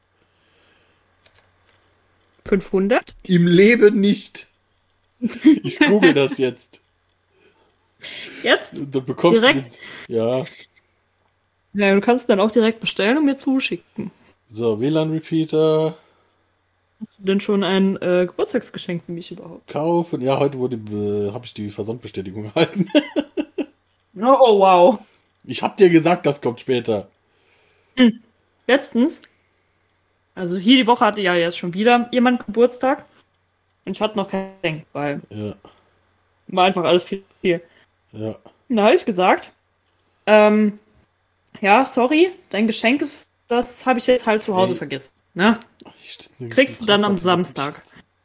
H: 500.
G: Im Leben nicht. Ich google das jetzt.
H: Jetzt?
G: Du bekommst
H: direkt?
G: Ja.
H: Ja, du kannst dann auch direkt bestellen und mir zuschicken.
G: So, WLAN-Repeater.
H: Hast du denn schon ein Geburtstagsgeschenk für mich überhaupt?
G: Kaufen. Ja, heute habe ich die Versandbestätigung erhalten.
H: Oh, wow.
G: Ich hab dir gesagt, das kommt später.
H: Letztens, also hier die Woche hatte ja jetzt schon wieder jemand Geburtstag. Und ich hatte noch kein Geschenk, weil war einfach alles viel.
G: Ja.
H: Und da habe ich gesagt, ja, sorry, dein Geschenk ist, das habe ich jetzt halt zu Hause vergessen. Ne? Kriegst du dann am Samstag.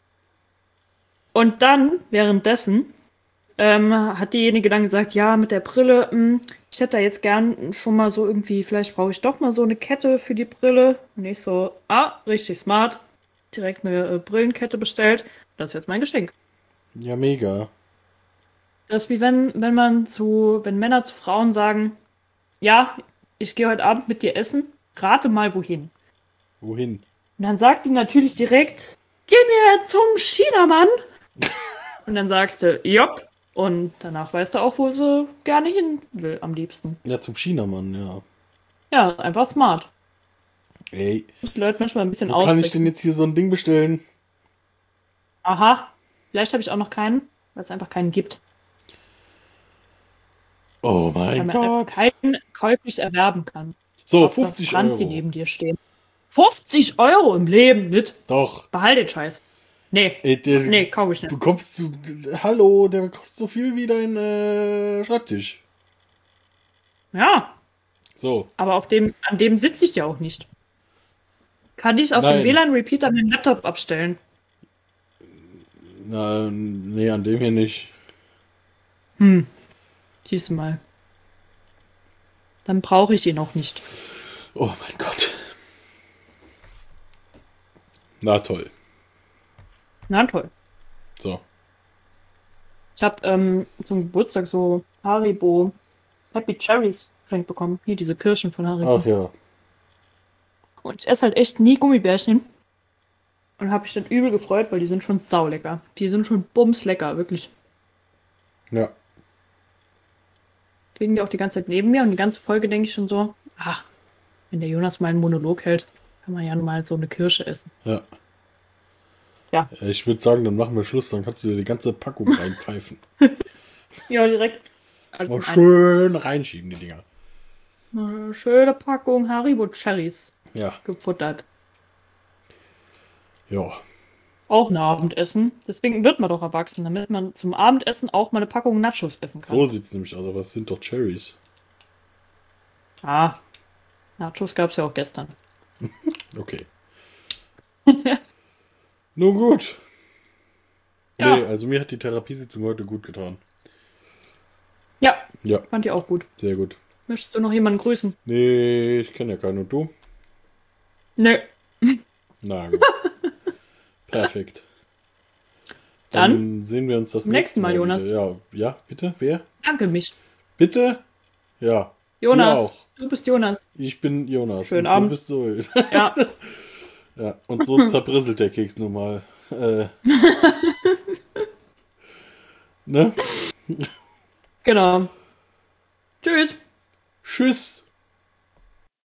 H: Und dann, währenddessen, hat diejenige dann gesagt, ja, mit der Brille, ich hätte da jetzt gern schon mal so irgendwie, vielleicht brauche ich doch mal so eine Kette für die Brille. Und ich so, richtig smart. Direkt eine Brillenkette bestellt. Das ist jetzt mein Geschenk.
G: Ja, mega.
H: Das ist wie wenn Männer zu Frauen sagen, ja, ich gehe heute Abend mit dir essen, rate mal wohin.
G: Wohin?
H: Und dann sagt die natürlich direkt, geh mir zum Chinamann. Und dann sagst du, jopp. Und danach weißt du auch, wo sie gerne hin will, am liebsten.
G: Ja, zum Chinamann, ja.
H: Ja, einfach smart.
G: Ey.
H: Die Leute manchmal ein bisschen
G: Wo kann ich denn jetzt hier so ein Ding bestellen?
H: Aha. Vielleicht habe ich auch noch keinen, weil es einfach keinen gibt.
G: Oh mein
H: weil man
G: Gott.
H: keinen käuflich erwerben kann.
G: So,
H: Auf
G: 50
H: das Franzi
G: Euro.
H: neben dir stehen. 50 Euro im Leben mit.
G: Doch.
H: Behalt den Scheiß. Nee. Nee, kauf ich nicht.
G: Hallo, der kostet so viel wie dein Schreibtisch.
H: Ja.
G: So.
H: Aber an dem sitze ich ja auch nicht. Kann ich auf
G: Nein.
H: dem WLAN-Repeater meinen Laptop abstellen?
G: Na, nee, an dem hier nicht.
H: Siehst du mal. Dann brauche ich ihn auch nicht.
G: Oh mein Gott. Na toll.
H: Na toll.
G: So.
H: Ich habe zum Geburtstag so Haribo Happy Cherries geschenkt bekommen. Hier diese Kirschen von Haribo.
G: Ach ja.
H: Und ich esse halt echt nie Gummibärchen. Und habe mich dann übel gefreut, weil die sind schon saulecker. Die sind schon bumslecker, wirklich.
G: Ja.
H: Liegen die auch die ganze Zeit neben mir und die ganze Folge denke ich schon so, wenn der Jonas mal einen Monolog hält, kann man ja mal so eine Kirsche essen.
G: Ja.
H: Ja.
G: Ich würde sagen, dann machen wir Schluss, dann kannst du dir die ganze Packung reinpfeifen.
H: Ja, direkt. Also
G: Mal schön reinschieben, die Dinger.
H: eine schöne Packung Haribo Cherries
G: Ja.
H: gefuttert.
G: Ja.
H: Auch ein Abendessen. Deswegen wird man doch erwachsen, damit man zum Abendessen auch mal eine Packung Nachos essen kann.
G: So sieht's nämlich aus, aber es sind doch Cherries.
H: Nachos gab es ja auch gestern.
G: Okay. Nun gut.
H: Ja.
G: Nee, also mir hat die Therapiesitzung heute gut getan.
H: Ja,
G: Ja,
H: fand ich auch gut.
G: sehr gut.
H: Möchtest du noch jemanden grüßen?
G: Nee, ich kenne ja keinen. Und du?
H: Nö.
G: Na gut. Perfekt.
H: Dann
G: sehen wir uns das
H: zum nächsten Mal, Jonas.
G: wieder. Ja, bitte? Wer?
H: Danke mich.
G: Bitte? Ja.
H: Jonas,
G: Ihr auch.
H: du bist Jonas.
G: Ich bin Jonas.
H: Schönen
G: und
H: Abend.
G: Du bist so.
H: Ja,
G: Ja, und so zerbröselt der Keks nun mal. Ne?
H: genau. Tschüss.
G: Tschüss.